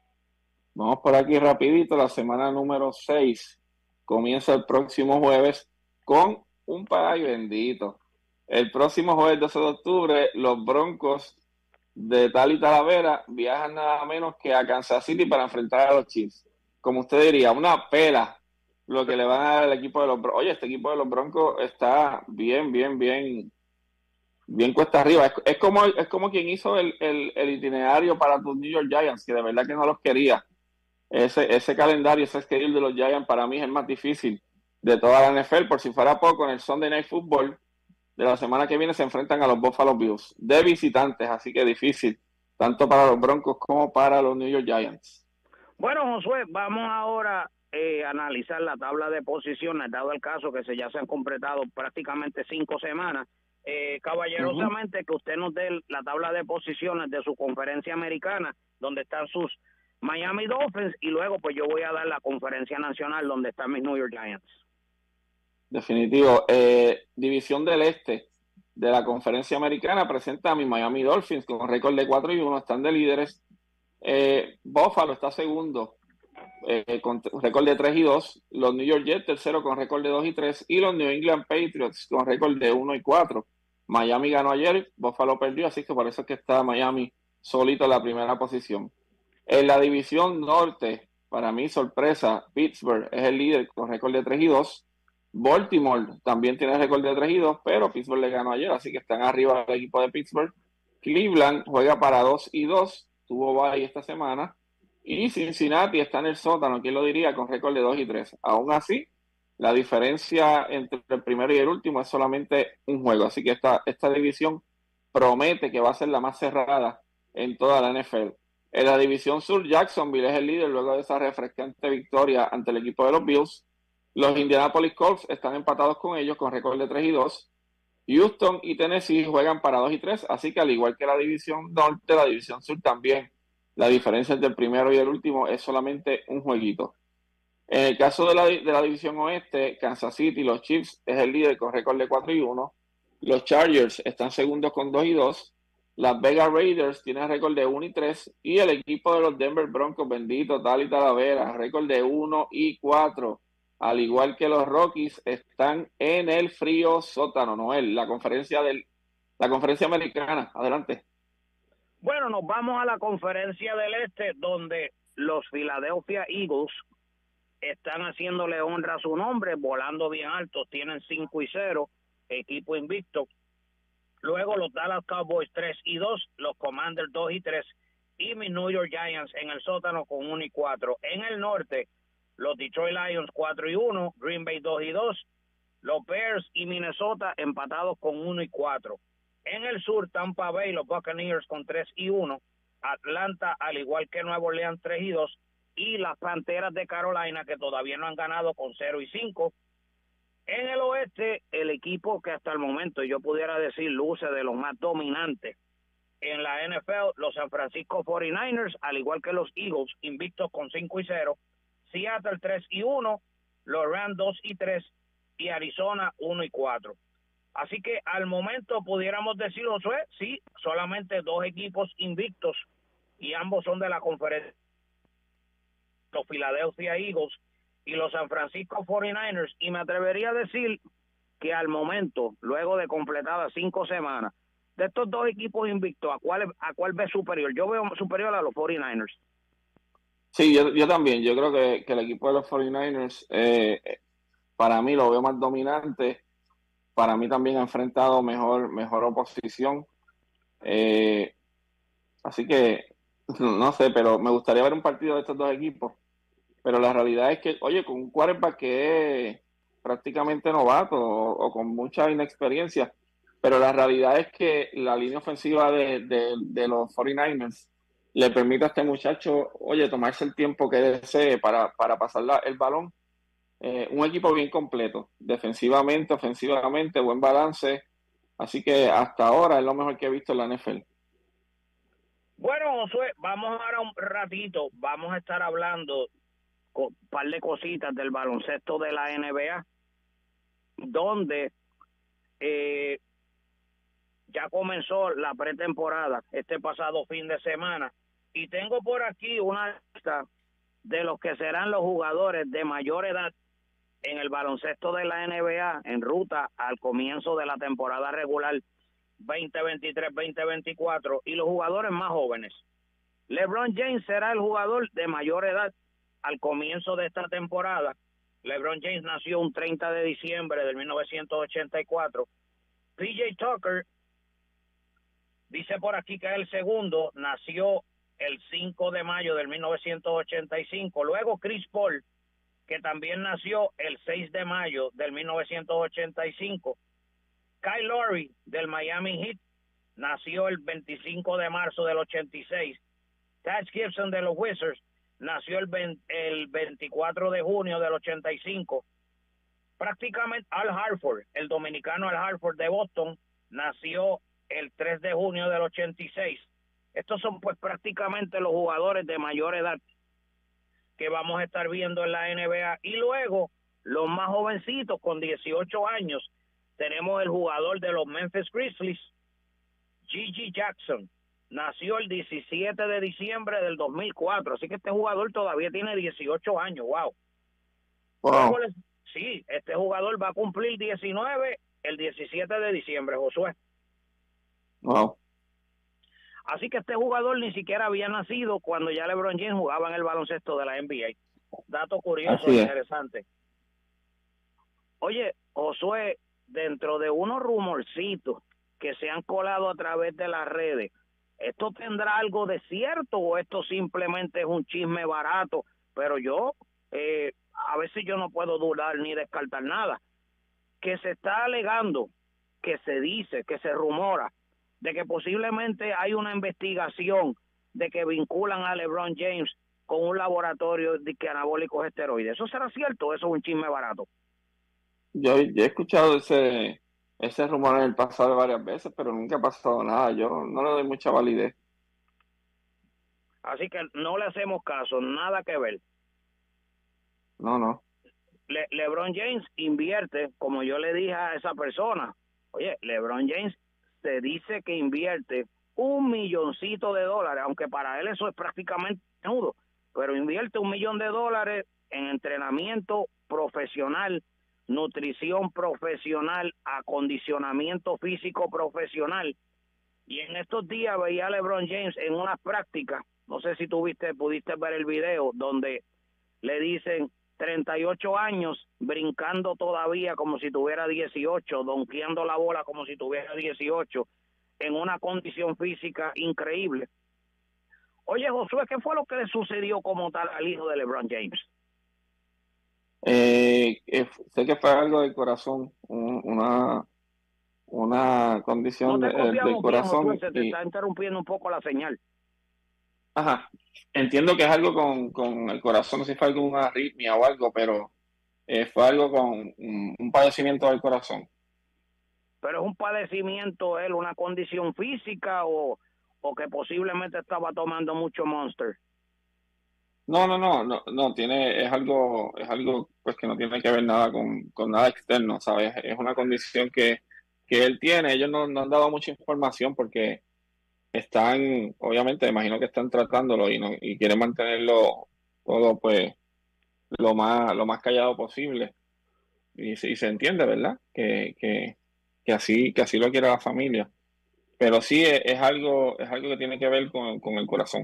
Vamos por aquí rapidito, la semana número seis comienza el próximo jueves con un ay bendito. El próximo jueves doce de octubre, los Broncos de Tali Talavera viajan nada menos que a Kansas City para enfrentar a los Chiefs. Como usted diría, una pela lo que le van a dar al equipo de los Broncos. Oye, este equipo de los Broncos está bien, bien, bien, bien cuesta arriba. Es, es como es como quien hizo el, el, el itinerario para los New York Giants, que de verdad que no los quería. Ese, ese calendario, ese schedule de los Giants para mí es el más difícil de toda la N F L. Por si fuera poco, en el Sunday Night Football de la semana que viene se enfrentan a los Buffalo Bills de visitantes, así que difícil, tanto para los Broncos como para los New York Giants. Bueno, Josué, vamos ahora eh, a analizar la tabla de posiciones, dado el caso que se ya se han completado prácticamente cinco semanas. Eh, caballerosamente, uh-huh. que usted nos dé la tabla de posiciones de su conferencia americana, donde están sus Miami Dolphins, y luego pues yo voy a dar la conferencia nacional donde están mis New York Giants. Definitivo. Eh, división del Este de la conferencia americana presenta a mis Miami Dolphins con récord de cuatro y uno, están de líderes. Eh, Buffalo está segundo eh, con récord de tres y dos, los New York Jets tercero con récord de dos y tres y los New England Patriots con récord de uno y cuatro. Miami ganó ayer, Buffalo perdió, así que por eso es que está Miami solito en la primera posición. En la división norte, para mí sorpresa, Pittsburgh es el líder con récord de tres y dos. Baltimore también tiene récord de tres y dos, pero Pittsburgh le ganó ayer, así que están arriba del equipo de Pittsburgh. Cleveland juega para dos y dos, tuvo bye esta semana. Y Cincinnati está en el sótano, ¿quién lo diría? Con récord de dos y tres. Aún así, la diferencia entre el primero y el último es solamente un juego, así que esta, esta división promete que va a ser la más cerrada en toda la N F L. En la división sur, Jacksonville es el líder luego de esa refrescante victoria ante el equipo de los Bills. Los Indianapolis Colts están empatados con ellos con récord de tres y dos. Houston y Tennessee juegan para dos y tres, así que al igual que la división norte, la división sur también, la diferencia entre el primero y el último es solamente un jueguito. En el caso de la, de la división oeste, Kansas City, los Chiefs es el líder con récord de cuatro y uno. Los Chargers están segundos con dos y dos. Las Vegas Raiders tienen récord de uno y tres. Y el equipo de los Denver Broncos, bendito, Tali Talavera, récord de uno y cuatro. Al igual que los Rockies, están en el frío sótano, Noel, la conferencia del, la conferencia americana. Adelante. Bueno, nos vamos a la conferencia del este, donde los Philadelphia Eagles están haciéndole honra a su nombre, volando bien altos, tienen cinco y cero. equipo invicto. Luego los Dallas Cowboys tres y dos, los Commanders dos y tres y mis New York Giants en el sótano con uno y cuatro. En el norte, los Detroit Lions cuatro y uno, Green Bay dos y dos, los Bears y Minnesota empatados con uno y cuatro. En el sur, Tampa Bay, los Buccaneers con tres y uno, Atlanta, al igual que Nueva Orleans, tres y dos, y las Panteras de Carolina, que todavía no han ganado, con cero y cinco. En el oeste, el equipo que hasta el momento yo pudiera decir luce de los más dominantes en la N F L, los San Francisco cuarenta y nueve ers, al igual que los Eagles, invictos con cinco y cero, Seattle tres y uno, los Rams dos y tres, y Arizona uno y cuatro. Así que al momento pudiéramos decir, Josué, sí, solamente dos equipos invictos, y ambos son de la conferencia, los Philadelphia Eagles y los San Francisco cuarenta y nueve ers, y me atrevería a decir que al momento, luego de completadas cinco semanas, de estos dos equipos invictos, ¿a cuál, a cuál ves superior? Yo veo superior a los cuarenta y nueve ers. Sí, yo, yo también. Yo creo que, que el equipo de los cuarenta y nueve ers, eh, para mí lo veo más dominante. Para mí también ha enfrentado mejor, mejor oposición. Eh, así que, no sé, pero me gustaría ver un partido de estos dos equipos. Pero la realidad es que, oye, con un quarterback que es prácticamente novato o, o con mucha inexperiencia, pero la realidad es que la línea ofensiva de, de, de los cuarenta y nueve ers le permite a este muchacho, oye, tomarse el tiempo que desee para, para pasar la, el balón. Eh, un equipo bien completo, defensivamente, ofensivamente, buen balance. Así que hasta ahora es lo mejor que he visto en la N F L. Bueno, Josué, vamos ahora un ratito, vamos a estar hablando un par de cositas del baloncesto de la N B A, donde eh, ya comenzó la pretemporada este pasado fin de semana, y tengo por aquí una lista de los que serán los jugadores de mayor edad en el baloncesto de la N B A en ruta al comienzo de la temporada regular veinte veintitrés veinte veinticuatro, y los jugadores más jóvenes. LeBron James será el jugador de mayor edad al comienzo de esta temporada. LeBron James nació un treinta de diciembre de mil novecientos ochenta y cuatro. P J Tucker dice por aquí que es el segundo, nació el cinco de mayo de mil novecientos ochenta y cinco. Luego Chris Paul, que también nació el seis de mayo del mil novecientos ochenta y cinco. Kyle Lowry del Miami Heat nació el veinticinco de marzo del ochenta y seis. Taj Gibson de los Wizards nació el, veinte, el veinticuatro de junio del ochenta y cinco. Prácticamente Al Horford, el dominicano Al Horford de Boston, nació el tres de junio del ochenta y seis. Estos son pues prácticamente los jugadores de mayor edad que vamos a estar viendo en la N B A. Y luego, los más jovencitos con dieciocho años, tenemos el jugador de los Memphis Grizzlies, Gigi Jackson. Nació el diecisiete de diciembre del dos mil cuatro, así que este jugador todavía tiene dieciocho años, wow. Wow. Les, sí, este jugador va a cumplir diecinueve el diecisiete de diciembre, Josué. Wow. Así que este jugador ni siquiera había nacido cuando ya LeBron James jugaba en el baloncesto de la N B A. Dato curioso e interesante. Oye, Josué, dentro de unos rumorcitos que se han colado a través de las redes, ¿esto tendrá algo de cierto o esto simplemente es un chisme barato? Pero yo, eh, a veces yo no puedo dudar ni descartar nada. Que se está alegando, que se dice, que se rumora, de que posiblemente hay una investigación de que vinculan a LeBron James con un laboratorio de anabólicos esteroides. ¿Eso será cierto o eso es un chisme barato? Yo, yo he escuchado ese, ese rumor en el pasado varias veces, pero nunca ha pasado nada. Yo no le doy mucha validez. Así que no le hacemos caso, nada que ver. No, no. Le, LeBron James invierte, como yo le dije a esa persona, oye, LeBron James se dice que invierte un milloncito de dólares, aunque para él eso es prácticamente nudo, pero invierte un millón de dólares en entrenamiento profesional, nutrición profesional, acondicionamiento físico profesional. Y en estos días veía a LeBron James en unas prácticas, no sé si tuviste, pudiste ver el video, donde le dicen, treinta y ocho años, brincando todavía como si tuviera dieciocho, donkeando la bola como si tuviera dieciocho, en una condición física increíble. Oye, Josué, ¿qué fue lo que le sucedió como tal al hijo de LeBron James? Eh, eh, sé que fue algo del corazón, un- una, una condición No de- te eh, del copiamos bien, Josué, corazón se te y, está interrumpiendo un poco la señal. ajá, entiendo que es algo con, con el corazón, no sé si fue algo, una arritmia o algo, pero eh, fue algo con un, un padecimiento del corazón. Pero es un padecimiento, él, una condición física o, o que posiblemente estaba tomando mucho Monster. No, no, no, no, no, tiene, es algo, es algo pues que no tiene que ver nada con, con nada externo, ¿sabes? Es una condición que, que él tiene. Ellos no, no han dado mucha información porque están, obviamente, imagino que están tratándolo y no, y quieren mantenerlo todo pues lo más, lo más callado posible. Y, se- y se entiende, ¿verdad? Que, que, que así, que así lo quiere la familia. Pero sí es, es algo, es algo que tiene que ver con, con el corazón.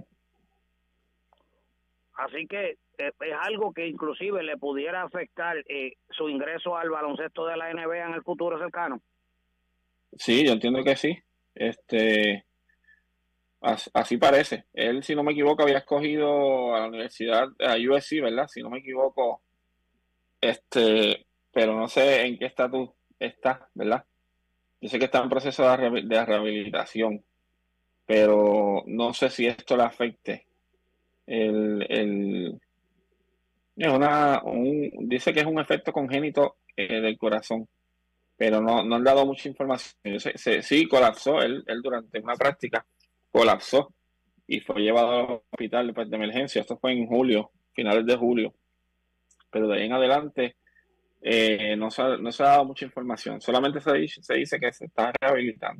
Así que eh, es algo que inclusive le pudiera afectar eh, su ingreso al baloncesto de la N B A en el futuro cercano. Sí, yo entiendo que sí. Este, as- así parece. Él, si no me equivoco, había escogido a la universidad, a U S C, ¿verdad? Si no me equivoco, este, pero no sé en qué estatus está, ¿verdad? Yo sé que está en proceso de, rehabi- de rehabilitación, pero no sé si esto le afecte. El, el, es una, un- dice que es un efecto congénito eh, del corazón, pero no, no han dado mucha información. Yo sé- sé- sí, colapsó él, él durante una práctica, colapsó y fue llevado al hospital después de emergencia. Esto fue en julio, finales de julio, pero de ahí en adelante eh, no se, ha- no se ha dado mucha información. Solamente se dice, se dice que se está rehabilitando.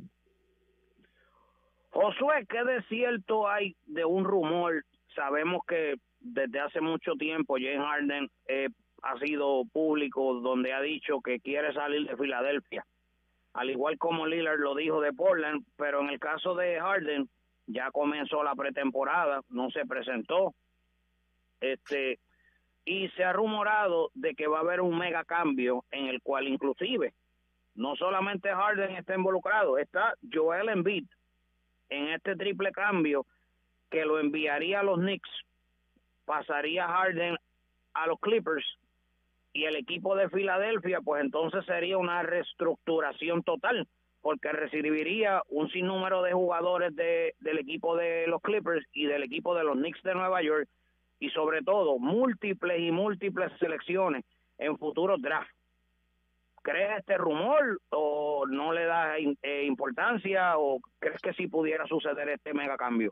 Josué, ¿qué de cierto hay de un rumor? Sabemos que desde hace mucho tiempo James Harden eh, ha sido público donde ha dicho que quiere salir de Filadelfia, al igual como Lillard lo dijo de Portland, pero en el caso de Harden ya comenzó la pretemporada, no se presentó, este y se ha rumorado de que va a haber un mega cambio en el cual inclusive no solamente Harden está involucrado, está Joel Embiid en este triple cambio que lo enviaría a los Knicks, pasaría Harden a los Clippers y el equipo de Filadelfia, pues entonces sería una reestructuración total, porque recibiría un sinnúmero de jugadores de, del equipo de los Clippers y del equipo de los Knicks de Nueva York, y sobre todo múltiples y múltiples selecciones en futuros drafts. ¿Crees este rumor o no le das eh, importancia o crees que sí pudiera suceder este mega cambio?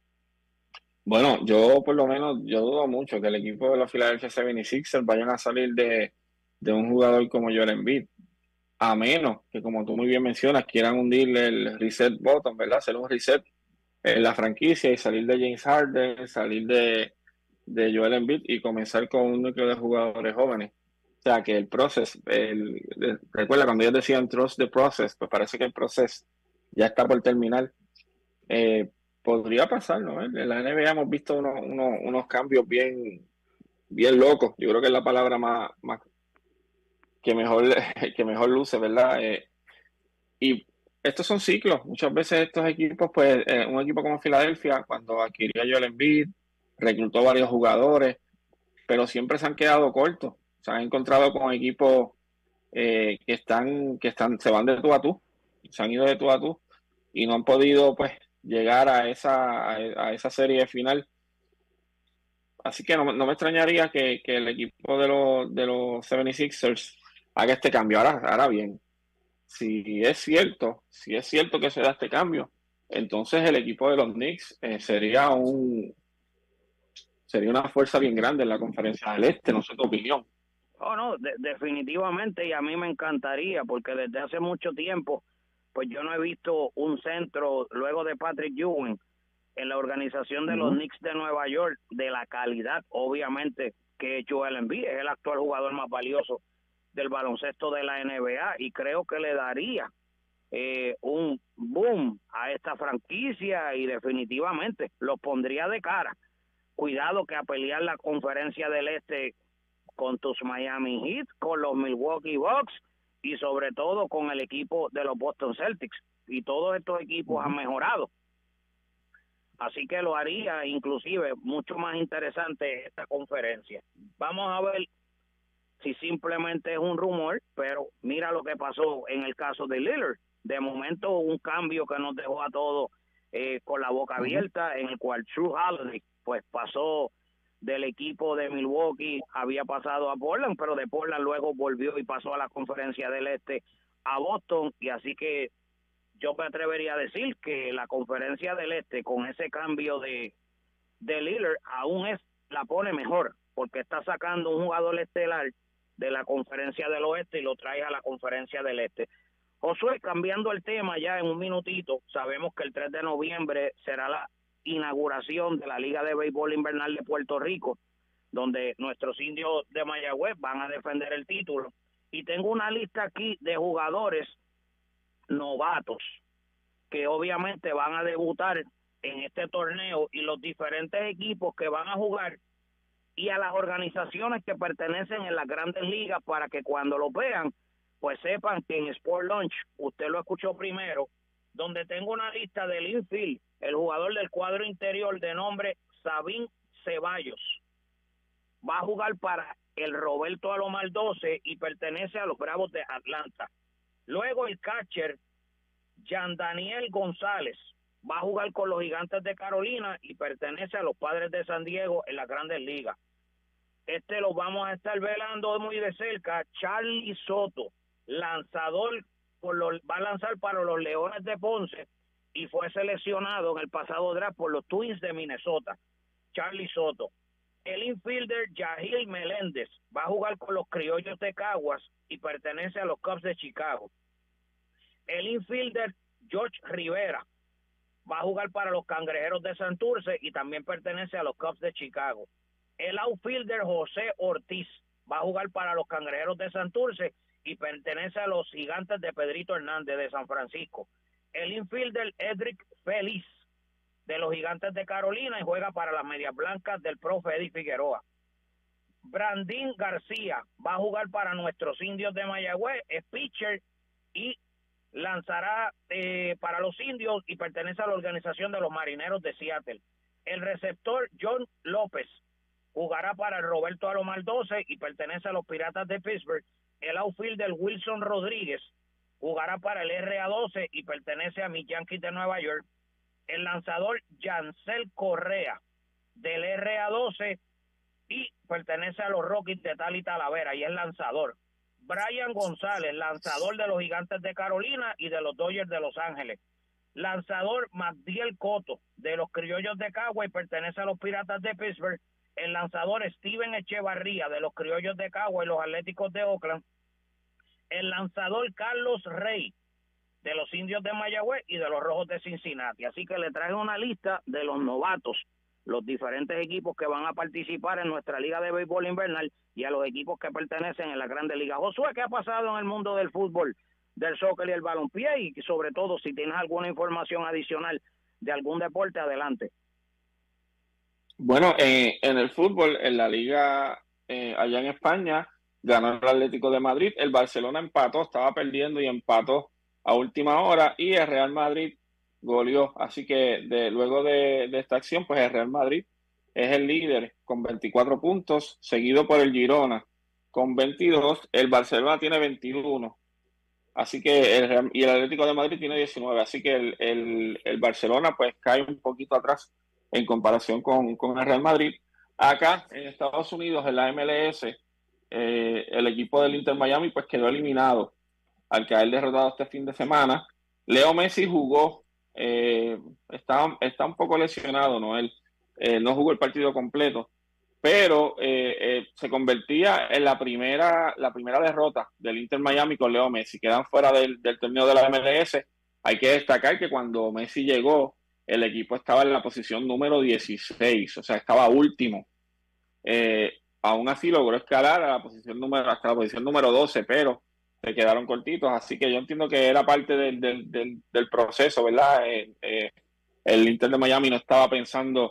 Bueno, yo por lo menos, yo dudo mucho que el equipo de los Philadelphia setenta y seis ers vayan a salir de, de un jugador como Joel Embiid, a menos que, como tú muy bien mencionas, quieran hundirle el reset button, ¿verdad? Hacer un reset en la franquicia y salir de James Harden, salir de, de Joel Embiid y comenzar con un núcleo de jugadores jóvenes. O sea, que el proceso, el, el- recuerda cuando ellos decían trust the process, pues parece que el proceso ya está por terminar. Eh, Podría pasar, ¿no? En la N B A hemos visto unos, unos, unos cambios bien, bien locos. Yo creo que es la palabra más, más que mejor, que mejor luce, ¿verdad? Eh, y estos son ciclos. Muchas veces estos equipos, pues, eh, un equipo como Filadelfia, cuando adquirió a Joel Embiid, reclutó varios jugadores, pero siempre se han quedado cortos. Se han encontrado con equipos eh, que están, que están, se van de tú a tú, se han ido de tú a tú y no han podido, pues, llegar a esa, a esa serie final. Así que no, no me extrañaría que, que el equipo de los, de los setenta y seis ers haga este cambio. Ahora, ahora bien, si es cierto, si es cierto que se da este cambio, entonces el equipo de los Knicks eh, sería un sería una fuerza bien grande en la conferencia del Este, no sé tu opinión. Oh, no, de, definitivamente, y a mí me encantaría, porque desde hace mucho tiempo, pues yo no he visto un centro, luego de Patrick Ewing, en la organización de los Uh-huh. Knicks de Nueva York, de la calidad, obviamente, que Joel Embiid es el actual jugador más valioso del baloncesto de la N B A, y creo que le daría eh, un boom a esta franquicia, y definitivamente los pondría de cara. Cuidado que a pelear la conferencia del Este con tus Miami Heat, con los Milwaukee Bucks y sobre todo con el equipo de los Boston Celtics. Y todos estos equipos uh-huh. han mejorado. Así que lo haría inclusive mucho más interesante esta conferencia. Vamos a ver si simplemente es un rumor, pero mira lo que pasó en el caso de Lillard. De momento un cambio que nos dejó a todos eh, con la boca abierta, uh-huh. en el cual Jrue Holiday pues pasó del equipo de Milwaukee, había pasado a Portland, pero de Portland luego volvió y pasó a la conferencia del Este a Boston, y así que yo me atrevería a decir que la conferencia del Este con ese cambio de, de Lillard aún es la pone mejor, porque está sacando un jugador estelar de la conferencia del Oeste y lo trae a la conferencia del Este. Josué, cambiando el tema ya en un minutito, sabemos que el tres de noviembre será la inauguración de la Liga de Béisbol Invernal de Puerto Rico, donde nuestros indios de Mayagüez van a defender el título. Y tengo una lista aquí de jugadores novatos que obviamente van a debutar en este torneo y los diferentes equipos que van a jugar y a las organizaciones que pertenecen en las grandes ligas para que cuando lo vean pues sepan que en Sport Lunch usted lo escuchó primero, donde tengo una lista del infield, el jugador del cuadro interior de nombre Sabín Ceballos. Va a jugar para el Roberto Alomar doce y pertenece a los Bravos de Atlanta. Luego el catcher Jan Daniel González va a jugar con los Gigantes de Carolina y pertenece a los Padres de San Diego en las Grandes Ligas. Este lo vamos a estar velando muy de cerca. Charlie Soto, lanzador, por los, va a lanzar para los Leones de Ponce y fue seleccionado en el pasado draft por los Twins de Minnesota. Charlie Soto. El infielder Yahil Meléndez va a jugar con los Criollos de Caguas y pertenece a los Cubs de Chicago. El infielder George Rivera va a jugar para los Cangrejeros de Santurce y también pertenece a los Cubs de Chicago. El outfielder José Ortiz va a jugar para los Cangrejeros de Santurce y pertenece a los Gigantes de Pedrito Hernández de San Francisco. El infielder Edric Feliz de los Gigantes de Carolina y juega para las Medias Blancas del profe Eddie Figueroa. Brandín García va a jugar para nuestros indios de Mayagüez, es pitcher y lanzará eh, para los indios y pertenece a la organización de los Marineros de Seattle. El receptor John López jugará para el Roberto Alomar doce y pertenece a los Piratas de Pittsburgh. El outfielder Wilson Rodríguez jugará para el R A doce y pertenece a mis Yankees de Nueva York. El lanzador Yancel Correa del R A doce y pertenece a los Rockies de Tali Talavera y es lanzador. Brian González, lanzador de los Gigantes de Carolina y de los Dodgers de Los Ángeles. Lanzador Magdiel Cotto de los Criollos de Cagua y pertenece a los Piratas de Pittsburgh. El lanzador Steven Echevarría de los Criollos de Cagua y los Atléticos de Oakland. El lanzador Carlos Rey de los Indios de Mayagüez y de los Rojos de Cincinnati. Así que le traje una lista de los novatos, los diferentes equipos que van a participar en nuestra Liga de Béisbol Invernal y a los equipos que pertenecen en la Grandes Ligas. Josué, ¿qué ha pasado en el mundo del fútbol, del soccer y el balompié? Y sobre todo, si tienes alguna información adicional de algún deporte, adelante. Bueno, eh, en el fútbol, en la liga eh, allá en España, ganó el Atlético de Madrid, el Barcelona empató, estaba perdiendo y empató a última hora y el Real Madrid goleó. Así que de, luego de, de esta acción, pues el Real Madrid es el líder con veinticuatro puntos, seguido por el Girona con veintidós, el Barcelona tiene veintiuno, así que el, y el Atlético de Madrid tiene diecinueve, así que el, el, el Barcelona pues cae un poquito atrás en comparación con, con el Real Madrid. Acá en Estados Unidos, en la M L S, eh, el equipo del Inter Miami pues quedó eliminado al caer derrotado este fin de semana. Leo Messi jugó, eh, está, está un poco lesionado, ¿no? Él eh, no jugó el partido completo, pero eh, eh, se convertía en la primera, la primera derrota del Inter Miami con Leo Messi. Quedan fuera del, del torneo de la M L S. Hay que destacar que cuando Messi llegó, el equipo estaba en la posición número dieciséis, o sea, estaba último. Eh, aún así logró escalar a la posición número, hasta la posición número doce, pero se quedaron cortitos, así que yo entiendo que era parte del, del, del, del proceso, ¿verdad? Eh, eh, el Inter de Miami no estaba pensando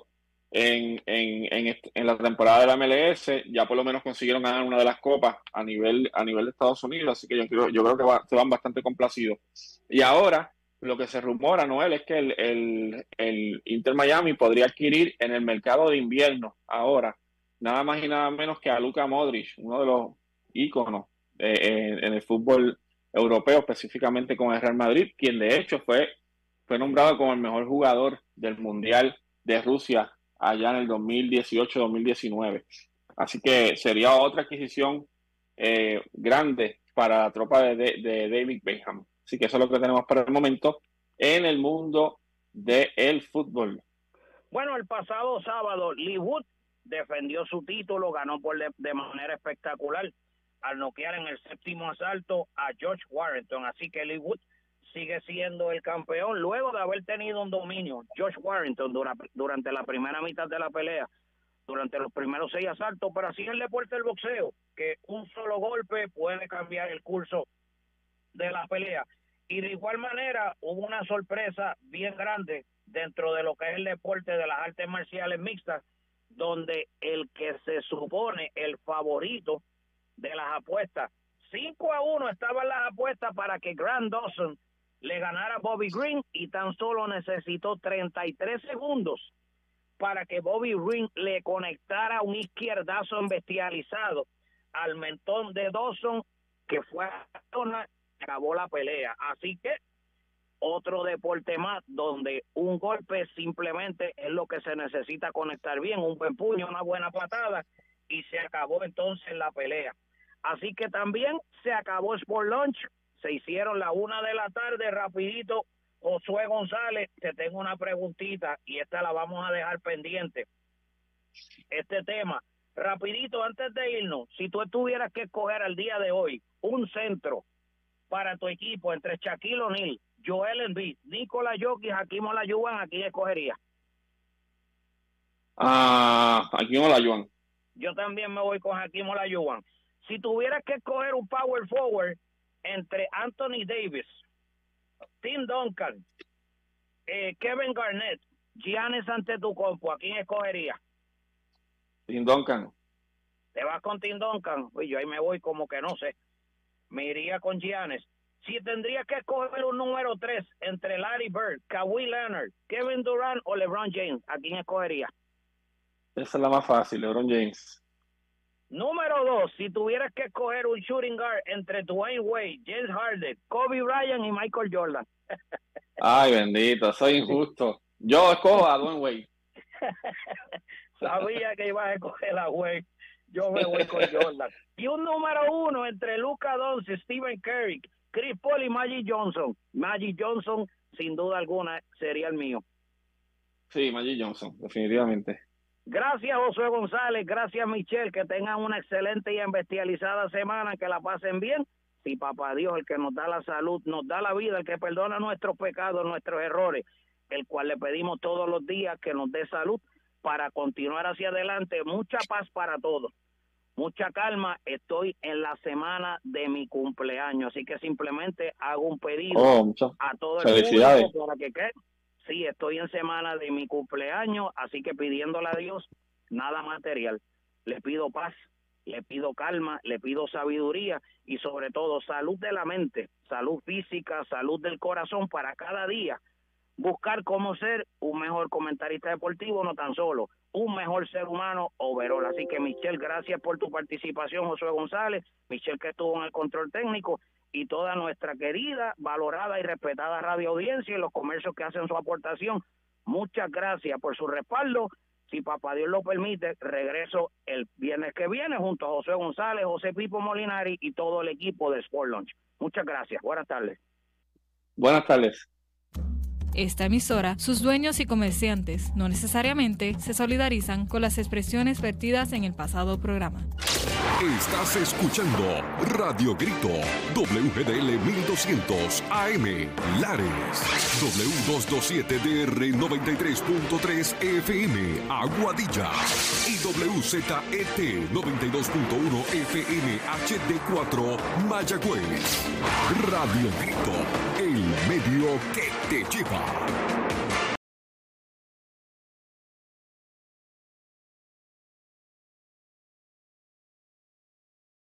en, en, en, este, en la temporada de la M L S, ya por lo menos consiguieron ganar una de las copas a nivel, a nivel de Estados Unidos, así que yo creo, yo creo que va, se van bastante complacidos. Y ahora, lo que se rumora, Noel, es que el, el, el Inter Miami podría adquirir en el mercado de invierno ahora, nada más y nada menos que a Luka Modric, uno de los íconos eh, en, en el fútbol europeo, específicamente con el Real Madrid, quien de hecho fue, fue nombrado como el mejor jugador del Mundial de Rusia allá en el dos mil dieciocho dos mil diecinueve. Así que sería otra adquisición eh, grande para la tropa de, de, de David Beckham. Así que eso es lo que tenemos para el momento en el mundo del fútbol. Bueno, el pasado sábado, Lee Wood defendió su título, ganó por de, de manera espectacular al noquear en el séptimo asalto a George Warrington. Así que Lee Wood sigue siendo el campeón luego de haber tenido un dominio. George Warrington dura, durante la primera mitad de la pelea, durante los primeros seis asaltos, pero así es el deporte del boxeo, que un solo golpe puede cambiar el curso de la pelea. Y de igual manera hubo una sorpresa bien grande dentro de lo que es el deporte de las artes marciales mixtas, donde el que se supone el favorito de las apuestas, cinco a uno estaban las apuestas para que Grant Dawson le ganara a Bobby Green, y tan solo necesitó treinta y tres segundos para que Bobby Green le conectara un izquierdazo bestializado al mentón de Dawson, que fue a la zona, acabó la pelea. Así que otro deporte más donde un golpe simplemente es lo que se necesita conectar bien, un buen puño, una buena patada, y se acabó entonces la pelea. Así que también se acabó Sport Lunch, se hicieron la una de la tarde, rapidito. Josué González, te tengo una preguntita y esta la vamos a dejar pendiente. Este tema, rapidito antes de irnos, si tú tuvieras que escoger al día de hoy un centro para tu equipo entre Shaquille O'Neal, Joel Embiid, Nikola Jokic, Hakeem Olajuwon, ¿a quién escogerías? Ah, Hakeem Olajuwon. Yo también me voy con Hakeem Olajuwon. Si tuvieras que escoger un power forward entre Anthony Davis, Tim Duncan, eh, Kevin Garnett, Giannis Antetokounmpo, ¿a quién escogerías? Tim Duncan. ¿Te vas con Tim Duncan? Uy, yo ahí me voy como que no sé. Me iría con Giannis. Si tendrías que escoger un número tres entre Larry Bird, Kawhi Leonard, Kevin Durant o LeBron James, ¿a quién escogerías? Esa es la más fácil, LeBron James. Número dos, si tuvieras que escoger un shooting guard entre Dwayne Wade, James Harden, Kobe Bryant y Michael Jordan. Ay, bendito, soy injusto. Yo escojo a Dwayne Wade. Sabía que ibas a escoger a Wade. Yo me voy con Jordan. Y un número uno entre Luka Doncic, Stephen Curry, Chris Paul y Magic Johnson. Magic Johnson, sin duda alguna, sería el mío. Sí, Magic Johnson, definitivamente. Gracias, Josué González. Gracias, Michelle. Que tengan una excelente y embestializada semana. Que la pasen bien. Sí, papá Dios, el que nos da la salud, nos da la vida, el que perdona nuestros pecados, nuestros errores, el cual le pedimos todos los días que nos dé salud para continuar hacia adelante. Mucha paz para todos. Mucha calma. Estoy en la semana de mi cumpleaños, así que simplemente hago un pedido oh, muchas a todo el felicidades. público para que ¿qué? Sí, estoy en semana de mi cumpleaños, así que pidiéndole a Dios nada material. Le pido paz, le pido calma, le pido sabiduría y sobre todo salud de la mente, salud física, salud del corazón para cada día buscar cómo ser un mejor comentarista deportivo, no tan solo un mejor ser humano overall. Así que Michelle, gracias por tu participación, Josué González, Michelle que estuvo en el control técnico, y toda nuestra querida, valorada y respetada radio audiencia y los comercios que hacen su aportación. Muchas gracias por su respaldo. Si papá Dios lo permite, regreso el viernes que viene junto a José González, José Pipo Molinari y todo el equipo de Sport Lunch. Muchas gracias. Buenas tardes. Buenas tardes. Esta emisora, sus dueños y comerciantes no necesariamente se solidarizan con las expresiones vertidas en el pasado programa. Estás escuchando Radio Grito, W G D L mil doscientos A M, Lares, W doscientos veintisiete D R noventa y tres punto tres F M, Aguadilla, y W Z E T noventa y dos punto uno F M H D cuatro, Mayagüez. Radio Grito, el medio que te lleva.